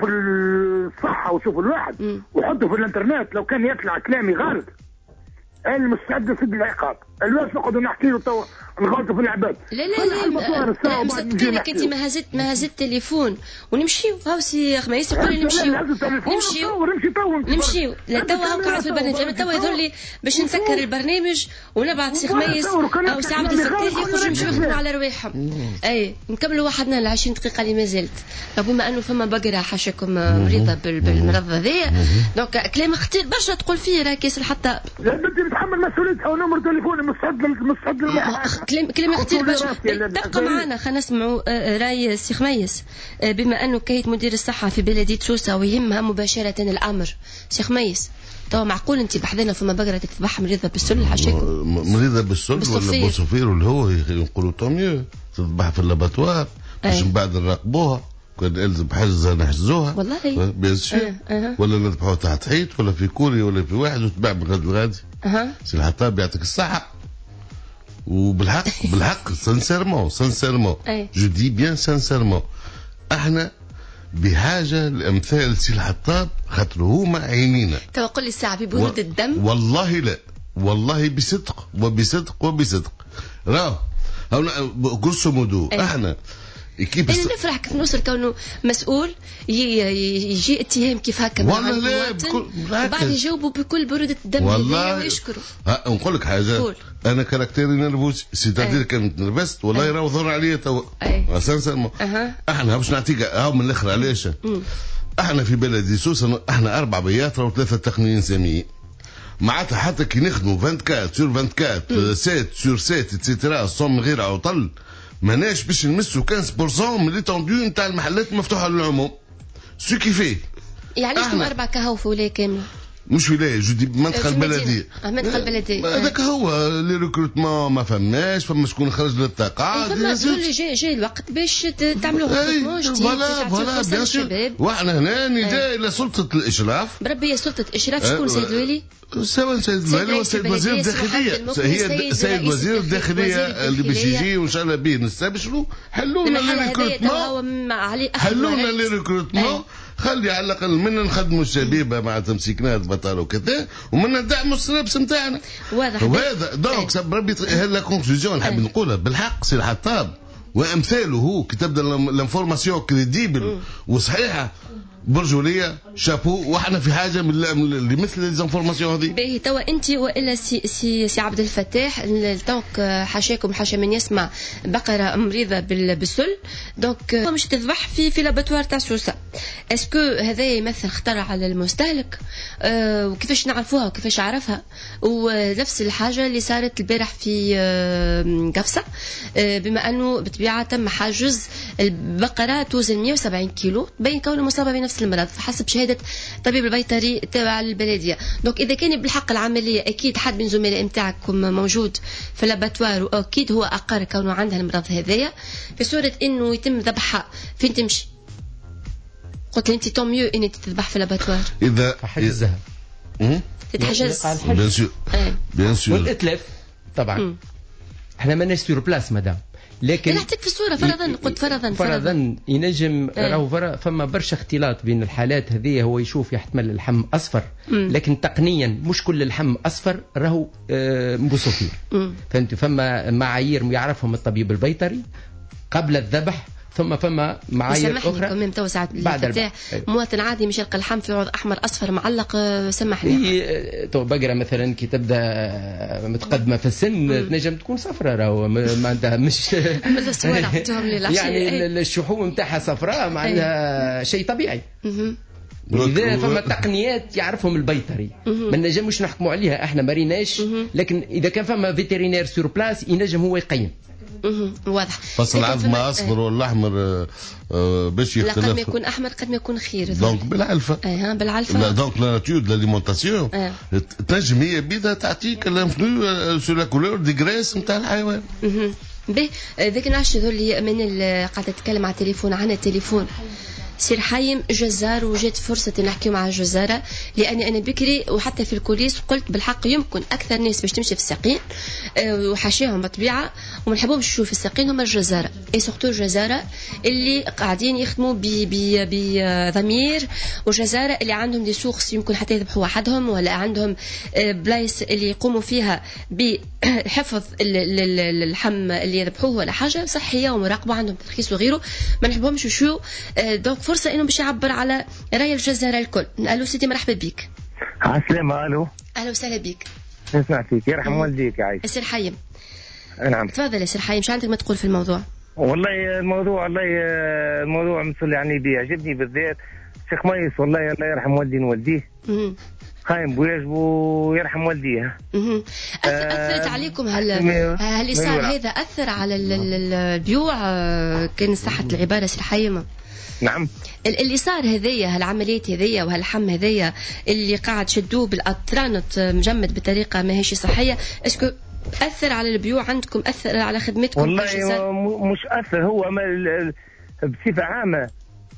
الصحه وشوف الواحد وحطه في الانترنت. لو كان يطلع كلامي غلط انا مستعد نسد العقاب. الواش نقعدوا نحكي وتو نغلطوا في العباد. لا لا لا مصدقينك انت ما هزت ما هزت تليفون ونمشيو. هاو سي خميس يقول لي نمشيو نمشيو نمشيو. لا توا هاو قاعد في البرنامج. انا توا يظهر لي باش نسكر البرنامج ونبعث سي خميس او سي عبد الستار يخرجوا يمشيو يخدموا على رواحهم. اي نكملوا وحدنا ال عشرين دقيقه اللي ما زالت. بما انه فما بقره حاشاكم مريضه بالمرض هذايا دونك كلام خطير برشا تقول فيه راه كاس الحطاب. لا بدي نتحمل مسؤوليتها ونمر تليفوني مستعد مستعد للمحاكمه. كلام كلام خطير برشا. تبقى معنا خلينا نسمعوا راي سي خميس بما انه كيت مدير الصحه في بلديه سوسه ويهمها مباشره الامر. سي خميس تو معقول انت بحذنا فما بقره تذبح مريضه بالسل حاشاكم؟ مريضه بالسل ولا بالصفير اللي هو يقولوا طوميو تذبح في اللاباتوار باش من بعد نراقبوها كان يلزم حجزها نحجزوها والله بيان سور أه. أه. ولا نذبحوها تحت حيط ولا في كوري ولا في واحد وتباع من غد لغادي. أه. سي الحطاب يعطيك الصحة وبالحق بالحق سانسيرمون سانسيرمون جو دي بيان سانسيرمون احنا بحاجه لامثال سي الحطاب خاطر هما عينينا. توا قل لي الساعه ببرود و... الدم والله لا والله بصدق وبصدق وبصدق راه هنا قرصوا مودو احنا كيف انا نفرح كيف نوصل كونه مسؤول يجي اتهام كيف هكا والله لا بكل بعد يجاوبوا بكل برودة الدم والله ويشكروا. نقول لك حاجه قول. انا كاركتيري نرفوز سيتادير كنت نرفزت والله يراو ظهر عليا توا اساسا أه. احنا باش نعطيك هاو من الاخر علاش احنا في بلدي سوسه احنا اربع بياتره وثلاثه تقنيين ساميين معناتها حتى كي نخدموا أربعة وعشرين سور أربعة وعشرين سبعة سور سبعة اتسيتيرا صوم غير عطل ماناش باش نمسوا خمسة بالمئة من لي توندو نتاع المحلات المفتوحه للعموم سو كيفي يعني علاش اربع كهو في ولايه كامله مش ولايه جدي منطقه البلديه منطقه البلديه هذاك هو لي ريكروتمون ما فماش فما شكون خرج للتقاعد فما تقول جاي جاي الوقت باش تعملوا ريكروتمون جديد فوالا فوالا بيان سور واحنا هنا نداء الى سلطه الاشراف بربي سلطه الاشراف شكون سيد الوالي؟ سواء سيد الوالي وسيد وزير الداخليه هي سيد وزير الداخليه اللي باش يجي وان شاء الله به نستبشروا حلوا لنا لي ريكروتمون حلوا لنا لي ريكروتمون خلي على الاقل منا نخدموا الشبيبه مع تمسيكنات بطال وكذا ومنا ندعموا السلابس نتاعنا واضح وهذا دونك ربي هلا كونكلوزيون نحب نقولها بالحق سي الحطاب وامثاله هو كي تبدا لانفورماسيون كريديبل وصحيحه برجوليه شابو واحنا في حاجه من لمثل ليزانفورماسيون هذه. باهي توا انت والا سي سي سي عبد الفتاح دونك حاشاكم حاشا من يسمع بقره مريضه بالسل دونك مش تذبح في في لاباتوار تاع سوسه اسكو هذا يمثل خطر على المستهلك أه وكيفاش نعرفوها وكيفاش عرفها ونفس الحاجه اللي صارت البارح في أه قفصه أه بما انه بطبيعه تم حاجز البقره توزن مئة وسبعين كيلو بين كونه مصابه بنفس المرض فحسب شهاده طبيب البيطري تبع البلديه دونك اذا كان بالحق العمليه اكيد حد من زملاء نتاعكم موجود في اللاباتوار واكيد هو اقر كونه عندها المرض هذايا في صوره انه يتم ذبحها فين تمشي قلت لي انت تو ميو اني تذبح في اللاباتوار اذا حجزها تتحجز بيان سور بيان سور والاتلاف طبعا احنا ماناش سور بلاس مدام لكن نعطيك في الصوره فرضا قلت فرضا فرضا ينجم راهو فما برشا اختلاط بين الحالات هذه هو يشوف يحتمل اللحم اصفر مم. لكن تقنيا مش كل اللحم اصفر راهو مبوصفير فهمت فما معايير يعرفهم الطبيب البيطري قبل الذبح ثم فما معايير اخرى كمان تو ساعات الفتاح مواطن عادي مش يلقى اللحم في عوض احمر اصفر معلق سمحني تو بقره مثلا كي تبدا متقدمه في السن تنجم تكون صفراء راهو ما عندها مش يعني الشحوم نتاعها صفراء ما عندها شيء طبيعي إذا فما تقنيات يعرفهم البيطري ما نجموش نحكموا عليها احنا ما ريناش لكن اذا كان فما فيترينير سور بلاس ينجم هو يقيم واضح فصل العظم اصفر ولا احمر باش يختلف لا قد ما يكون احمر قد ما يكون خير دونك بالعلفه اها بالعلفه لا دونك لا ناتور دو لاليمونتاسيون تنجم هي بيدها تعطيك الانفلو سو لا كولور دي غريس نتاع الحيوان باهي ذاك نعرفش ذولي من قاعده تتكلم على التليفون عنا التليفون سير حايم جزار وجات فرصة نحكي مع الجزارة لأني أنا بكري وحتى في الكوليس قلت بالحق يمكن أكثر ناس باش تمشي في الساقين وحاشاهم بطبيعة وما نحبهمش نشوف في الساقين هم الجزارة اي سورتو الجزارة اللي قاعدين يخدموا بضمير وجزارة اللي عندهم دي سورس يمكن حتى يذبحوا وحدهم ولا عندهم بلايص اللي يقوموا فيها بحفظ اللحم اللي يذبحوه ولا حاجة صحية ومراقبة عندهم ترخيص وغيره ما نحبهمش شو دونك فرصة إنه باش يعبر على رأي الجزائر الكل. ألو سيدي مرحبا بك. عسلامة. ألو. أهلا وسهلا بك. نسمع فيك يرحم والديك يا عايش. سير حيم. نعم. تفضل يا سير حيم شو عندك ما تقول في الموضوع؟ والله الموضوع والله الموضوع مثل يعني بيعجبني بالذات شيخ ميس والله الله يرحم والدي نولديه. قايم بواجبه ويرحم والديه. اها اثرت عليكم هل هل صار هذا اثر على البيوع كان صحه العباره سير حيم؟ نعم اللي صار هذيا هالعمليات هذيا وهالحم هذيا اللي قاعد شدوه بالاطرانت مجمد بطريقه ما هيش صحيه اسكو اثر على البيوع عندكم اثر على خدمتكم؟ والله مش اثر هو بصفه عامه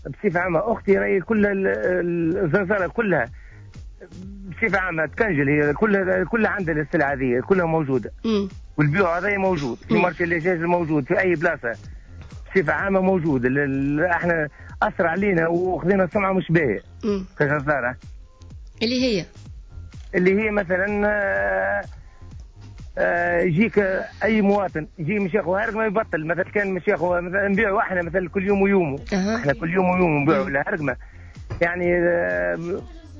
بصفة عامة أختي راهي كل الزنزارة كلها بصفة عامة تكنجل، هي كلها كلها عندها السلعة هذه كلها موجودة. مم. والبيوع هذا موجود في مارشي الدجاج موجود في أي بلاصة بصفة عامة موجود. احنا أثر علينا وخذينا سمعة مش باهية كجزارة اللي هي اللي هي مثلا آه يجيك اي مواطن يجي مش ياخذ هرق ما يبطل، مثلا كان مش ياخذ مثلا نبيعوا احنا مثلا كل يوم ويومه. أه. احنا كل يوم ويوم نبيعوا الهرقمه يعني آه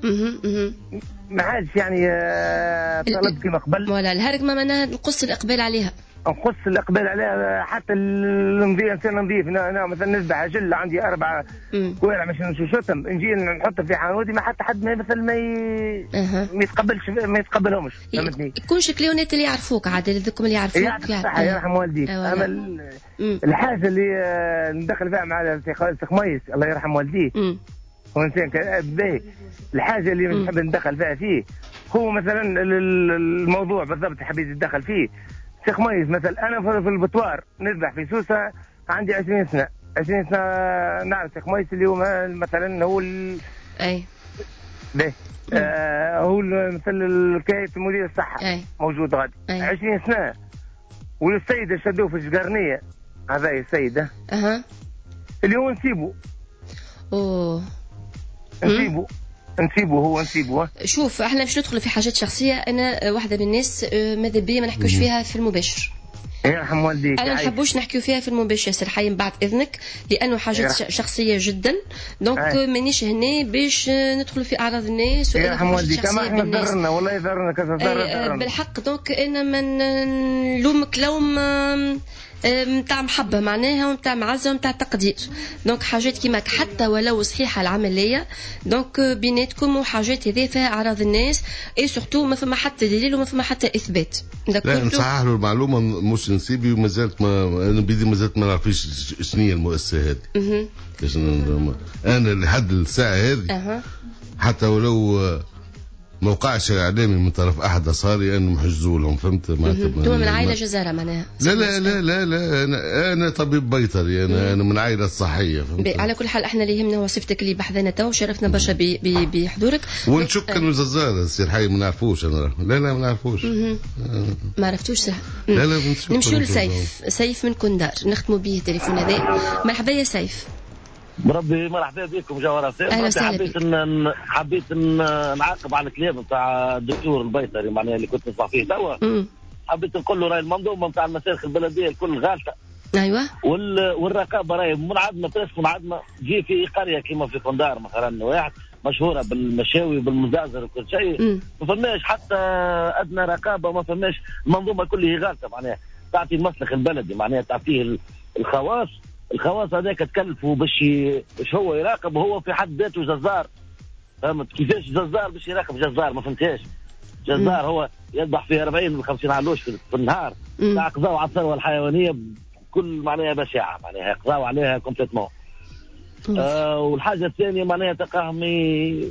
ما عادش يعني آه طلب كما قبل ولا الهرقمه معناها نقص الاقبال عليها، نقص الاقبال عليها حتى النظيف انسان نظيف. انا مثلا نذبح عجل عندي اربعه كوارع مش نشوشتهم نجي نحطها في حانوتي ما حتى حد ما مثلا ما ي... أه. ما يتقبلش ما يتقبلهمش فهمتني. يكون كليونات اللي يعرفوك عاد اللي يعرفوك يعني يرحم والديك. اما الحاجه اللي ندخل فيها مع الشيخ ميس الله يرحم والديه هو انسان باهي، الحاجه اللي نحب ندخل فيها فيه هو مثلا الموضوع بالضبط حبيت ندخل فيه شيخ ميز. مثلا انا في البطوار نذبح في سوسه عندي عشرين سنه عشرين سنه نعرف شيخ ميز اللي هو مثلا هو ال... اي باهي آه هو مثل الكاية مدير الصحه أي. موجود غادي عشرين سنه. والسيده شدوه في الجرنيه هذا السيده اها اللي هو نسيبه اوه نسيبه نسيبه هو نسيبه. شوف احنا باش ندخل في حاجات شخصيه، انا واحده من الناس ماذا بيا ما نحكيوش فيها في المباشر. يرحم والديك. انا ما نحبوش نحكيو فيها في المباشر ياسر حي من بعد اذنك لانه حاجات شخصيه جدا دونك مانيش هنا باش ندخل في اعراض الناس. يرحم والديك ما احنا ضرنا والله ضرنا كذا ضرنا بالحق. دونك انا من نلومك لوم متاع محبه معناها ومتاع معزه ومتاع تقدير. دونك حاجات كيما حتى ولو صحيحه العمليه دونك بيناتكم وحاجات هذه فيها اعراض الناس اي سورتو ما فما حتى دليل وما فما حتى اثبات. لا نصحح له المعلومه مش نسيبي ومازالت ما انا بدي مازالت ما نعرفش شنو هي المؤسسه هذه. انا لحد الساعه هذه أه. حتى ولو ما وقعش اعلامي من طرف احد اصهاري انهم حجزوا لهم فهمت معناتها انتم من عائله جزاره معناها. لا لا لا لا لا انا انا طبيب بيطري انا انا من عائله صحيه فهمت. على كل حال احنا اللي يهمنا هو صفتك اللي بحذنا تو وشرفنا برشا بحضورك. ونشك انه ززاره سير حي ما نعرفوش انا لا لا ما نعرفوش آه. ما عرفتوش سهل. لا لا نمشيو لسيف. سيف من كندار نختموا به التليفون هذا. مرحبا يا سيف. بربي مرحبا بكم جوهرة. حبيت ان حبيت ان نعاقب على الكلام نتاع الدكتور البيطري معناها اللي كنت نسمع فيه توا. حبيت نقول له راهي المنظومه نتاع المسالخ البلديه الكل غالطه. ايوه. وال... والرقابه راهي منعدمه بريسك منعدمه. جي في قريه كيما في قندار مثلا واحد مشهوره بالمشاوي وبالمزازر وكل شيء ما فماش حتى ادنى رقابه ما فماش. المنظومه كلها غالطه معناها تعطي المسلخ البلدي معناها تعطيه الخواص الخواص هذاك تكلفوا باش باش هو يراقب وهو في حد ذاته جزار. فهمت كيفاش جزار باش يراقب جزار ما فهمتهاش. جزار هو يذبح في أربعين و خمسين علوش في, في النهار تاع قضاو على الثروه الحيوانيه بكل معناها بشاعه معناها قضاو عليها كومبليتمون. آه والحاجه الثانيه معناها تقاهمي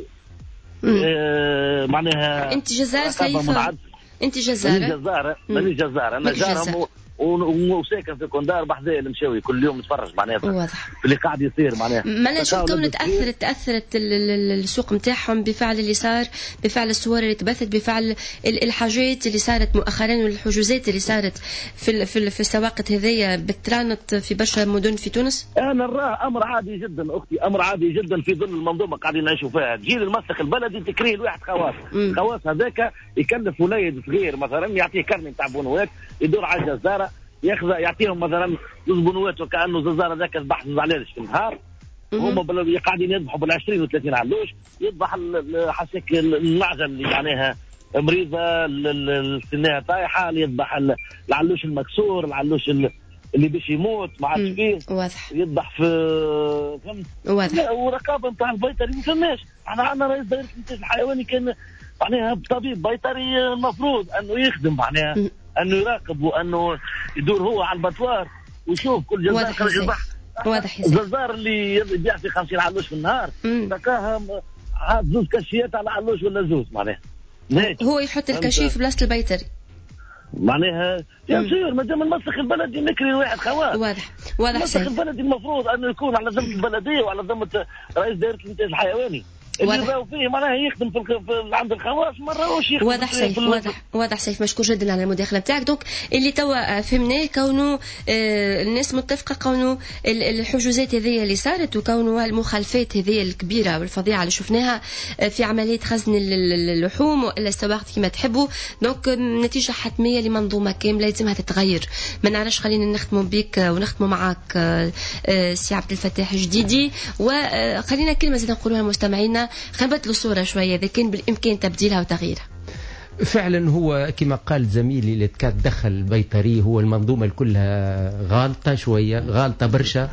آه معناها انت جزار سيف انت جزاره ماني جزاره ماني جزاره انا جارهم وساكن في كندار بحذايا المشاوي كل يوم نتفرج معناها في اللي قاعد يصير معناها. ما نشوف كون تاثرت تاثرت السوق نتاعهم بفعل اللي صار بفعل الصور اللي تبثت بفعل الحاجات اللي صارت مؤخرا والحجوزات اللي صارت في في, في السواقط هذيا بترانت في برشا مدن في تونس. انا نراه امر عادي جدا اختي امر عادي جدا في ظل المنظومه قاعدين نعيشوا فيها. جيل المسلخ البلدي تكريه الواحد خواص خواص هذاك يكلف وليد صغير مثلا يعطيه كرني نتاع بنوات يدور على الجزاره ياخذ يعطيهم مثلا زوز بنوات وكانه ززاره ذاك يذبح زوز عليش في النهار. هم قاعدين يذبحوا بالعشرين وثلاثين علوش يذبح حسك النعجه اللي معناها مريضه السناها طايحه يذبح العلوش المكسور العلوش اللي باش يموت ما عادش فيه واضح يذبح في فهمت واضح. ورقابه نتاع البيطري ما فماش. احنا عندنا رئيس دائره الانتاج الحيواني كان معناها طبيب بيطري المفروض انه يخدم معناها انه يراقب وانه يدور هو على البطوار ويشوف كل جزار خرج البحر. واضح الجزار اللي يبيع في خمسين علوش في النهار تلقاها عاد زوز كشيات على علوش ولا زوز معناها هو يحط الكشيف بلاصه البيطري. معناها يا سير ما دام المسخ البلدي نكري واحد خواص. واضح واضح. المسخ البلدي المفروض انه يكون على ذمه البلديه وعلى ذمه رئيس دائره الانتاج الحيواني. اللي راهو فيه معناها يخدم في, في عند الخواص ما راهوش يخدم. واضح سيف واضح واضح سيف. مشكور جدا على المداخله نتاعك. دونك اللي توا فهمناه كونه آه الناس متفقه كونه الحجوزات هذه اللي صارت وكونه المخالفات هذه الكبيره والفظيعه اللي شفناها في عمليه خزن اللحوم والا السواقط كما تحبوا. دونك نتيجه حتميه لمنظومه كامله لازمها تتغير. ما نعرفش خلينا نختموا بك ونختموا معك آه سي عبد الفتاح جديدي. وخلينا كلمه زيد نقولوها لمستمعينا خلينا نبدلوا الصورة شوية إذا كان بالإمكان تبديلها وتغييرها. فعلا هو كما قال زميلي اللي كان دخل البيطري هو المنظومة كلها غالطة شوية غالطة برشا.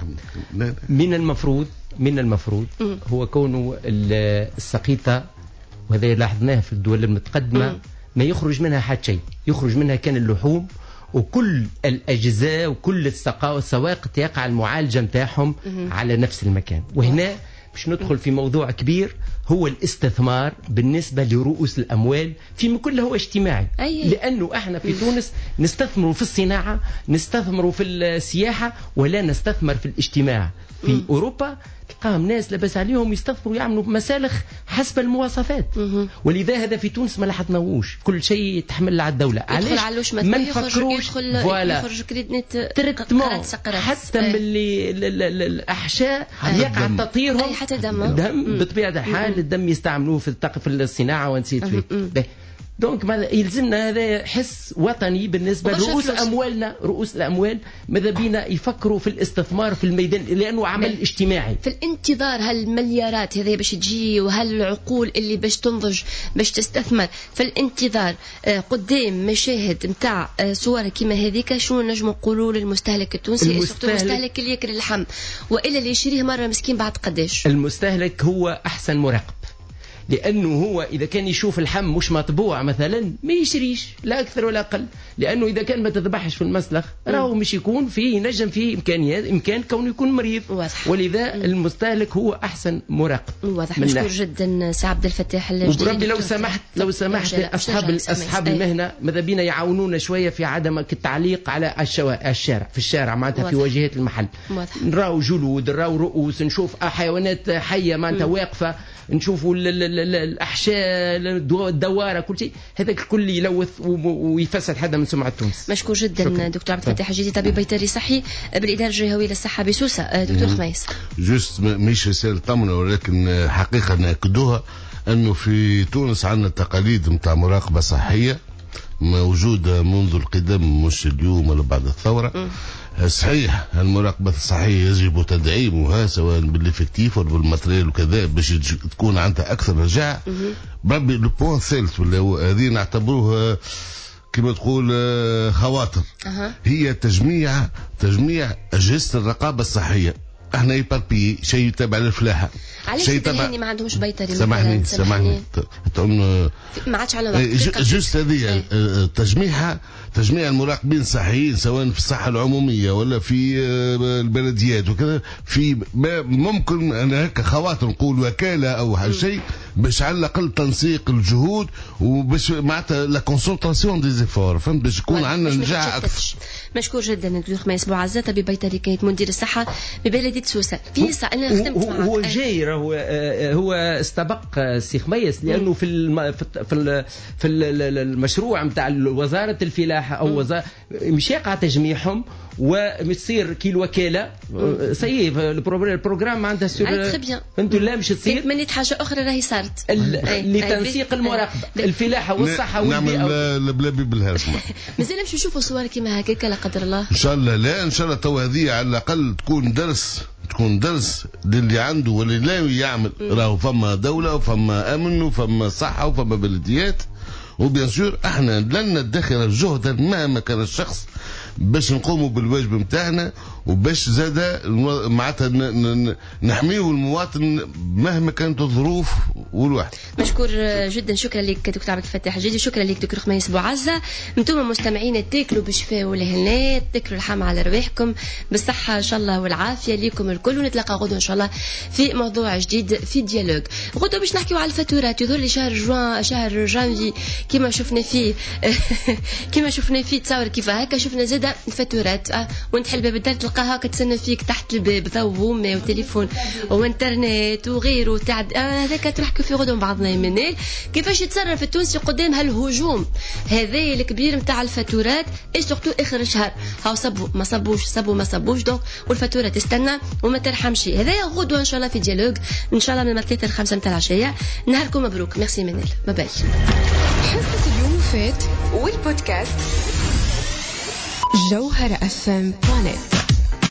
من المفروض من المفروض هو كونه السقيطة وهذا لاحظناه في الدول المتقدمة ما يخرج منها حتى شيء. يخرج منها كان اللحوم وكل الأجزاء وكل السواقط يقع المعالجة متاعهم على نفس المكان. وهنا باش ندخل في موضوع كبير هو الاستثمار بالنسبة لرؤوس الأموال في كله هو اجتماعي. أيه. لأنه احنا في تونس نستثمروا في الصناعة نستثمروا في السياحة ولا نستثمر في الاجتماع. في م. أوروبا تلقاهم ناس لبس عليهم يستثمروا يعملوا مسالخ حسب المواصفات. م. ولذا هذا في تونس ما لاحظناهوش. كل شيء يتحمل على الدولة. علاش ما نفكروش يخرج كريدنت تريتمون حتى من اللي الأحشاء يقع تطهيرهم حتى دم دم بطبيعة الحال. الدم يستعملوه في في الصناعة ونسيت فيه. دونك يلزمنا هذا حس وطني بالنسبة لرؤوس أموالنا. رؤوس الأموال ماذا بينا يفكروا في الاستثمار في الميدان لأنه عمل اجتماعي. في الانتظار هالمليارات هذه باش تجي وهالعقول اللي باش تنضج باش تستثمر في الانتظار قدام مشاهد متاع صور كما هذيك شنو نجموا نقولوا للمستهلك التونسي المستهلك, المستهلك اللي ياكل اللحم وإلا اللي يشريه مرة مسكين بعد قداش. المستهلك هو أحسن مراقب لأنه هو إذا كان يشوف اللحم مش مطبوع مثلا ما يشريش لا أكثر ولا أقل. لأنه إذا كان ما تذبحش في المسلخ راهو مش يكون فيه نجم فيه إمكانيات إمكان كونه يكون مريض. واضح. ولذا مم. المستهلك هو أحسن مراقب. واضح. مشكور جدا سي عبد الفتاح الجديد. وربي لو سمحت لو سمحت أصحاب أصحاب المهنة ماذا بينا يعاونونا شوية في عدم التعليق على الشارع في الشارع معناتها في واجهات المحل. نراو جلود نراو رؤوس نشوف حيوانات حية معناتها واقفة نشوفوا الأحشاء الدوارة كل شيء هذا الكل يلوث ويفسد حدا من سمعة تونس. مشكور جدا شكرا. دكتور عبد الفتاح الجديد طبيب بيطري صحي بالإدارة الجهوية للصحة بسوسة. دكتور خميس جست مش رسالة طمنة ولكن حقيقة نأكدوها أنه في تونس عندنا تقاليد متاع مراقبة صحية موجودة منذ القدم مش اليوم ولا بعد الثورة. م. صحيح المراقبة الصحية يجب تدعيمها سواء بالإفكتيف ولا بالماتريال وكذا باش تكون عندها أكثر رجاعة. بربي البوان الثالث ولا هذه نعتبروها كما تقول خواطر. أه. هي تجميع تجميع أجهزة الرقابة الصحية. احنا يباربي شيء تابع للفلاحة شيء تبع ما عندهمش بيطري. سامحني سامحني ما عادش على وقت جوست هذه تجميعها تجميع المراقبين الصحيين سواء في الصحة العمومية ولا في البلديات وكذا في ممكن أنا هكا خواطر نقول وكالة أو شيء باش على الأقل تنسيق الجهود وباش معناتها لا كونسنتراسيون دي زيفور فهمت باش يكون عندنا نجاح أكثر. مشكور جدا دكتور خميس بوعزة طبيب بيطري كانت مدير الصحة ببلدية سوسة. في ساعة أنا خدمت معك هو جاي هو هو استبق سي خميس لأنه في الم في في المشروع نتاع وزارة الفلاحة أو وزارة مش يقع تجميعهم ومتصير كي الوكالة سي البروغرام عندها سور فهمتوا لا مش تصير من حاجة أخرى راهي صارت لتنسيق المراقبة الفلاحة والصحة والبيئة نعمل بلابي بالهرسمة. مازال مش نشوفوا صور كما هكاك لا قدر الله إن شاء الله. لا إن شاء الله تو هذه على الأقل تكون درس تكون درس للي عنده واللي لا يعمل. راهو فما دولة وفما أمن وفما صحة وفما بلديات وبيان سور احنا لن ندخر جهدا مهما كان الشخص باش نقوموا بالواجب نتاعنا وباش زادا معناتها نحميوا المواطن مهما كانت الظروف والواحد. مشكور جدا، شكرا لك دكتور عبد الفتاح الجدي، شكرا لك دكتور خميس بوعزة. انتم مستمعين تاكلوا بالشفاء والهنات، تاكلوا اللحم على رواحكم بالصحة ان شاء الله والعافية ليكم الكل، ونتلاقى غدوة ان شاء الله في موضوع جديد في ديالوج. غدوة باش نحكيو على الفاتورات. يظهر لي شهر جوان شهر جانفي كما شفنا فيه كما شفنا فيه تصور كيف هكا شفنا زاده الفاتورات أه؟ وانت حل باب الدار تلقاها كتسنى فيك تحت الباب ضوء وماء وتليفون وانترنت وغيره تاع هذاك آه تحكوا في غدوة بعضنا يمنال كيفاش يتصرف التونسي قدام هالهجوم هذا الكبير نتاع الفاتورات اي سورتو اخر الشهر. هاو صبوا ما صبوش صبوا ما صبوش دونك والفاتوره تستنى وما ترحمش. هذا غدوة ان شاء الله في ديالوج ان شاء الله من ثلاثة ل خمسة نتاع العشيه. نهاركم مبروك. ميرسي منال. باي باي. حصة اليوم فات والبودكاست جوهرة اف ام بلانيت.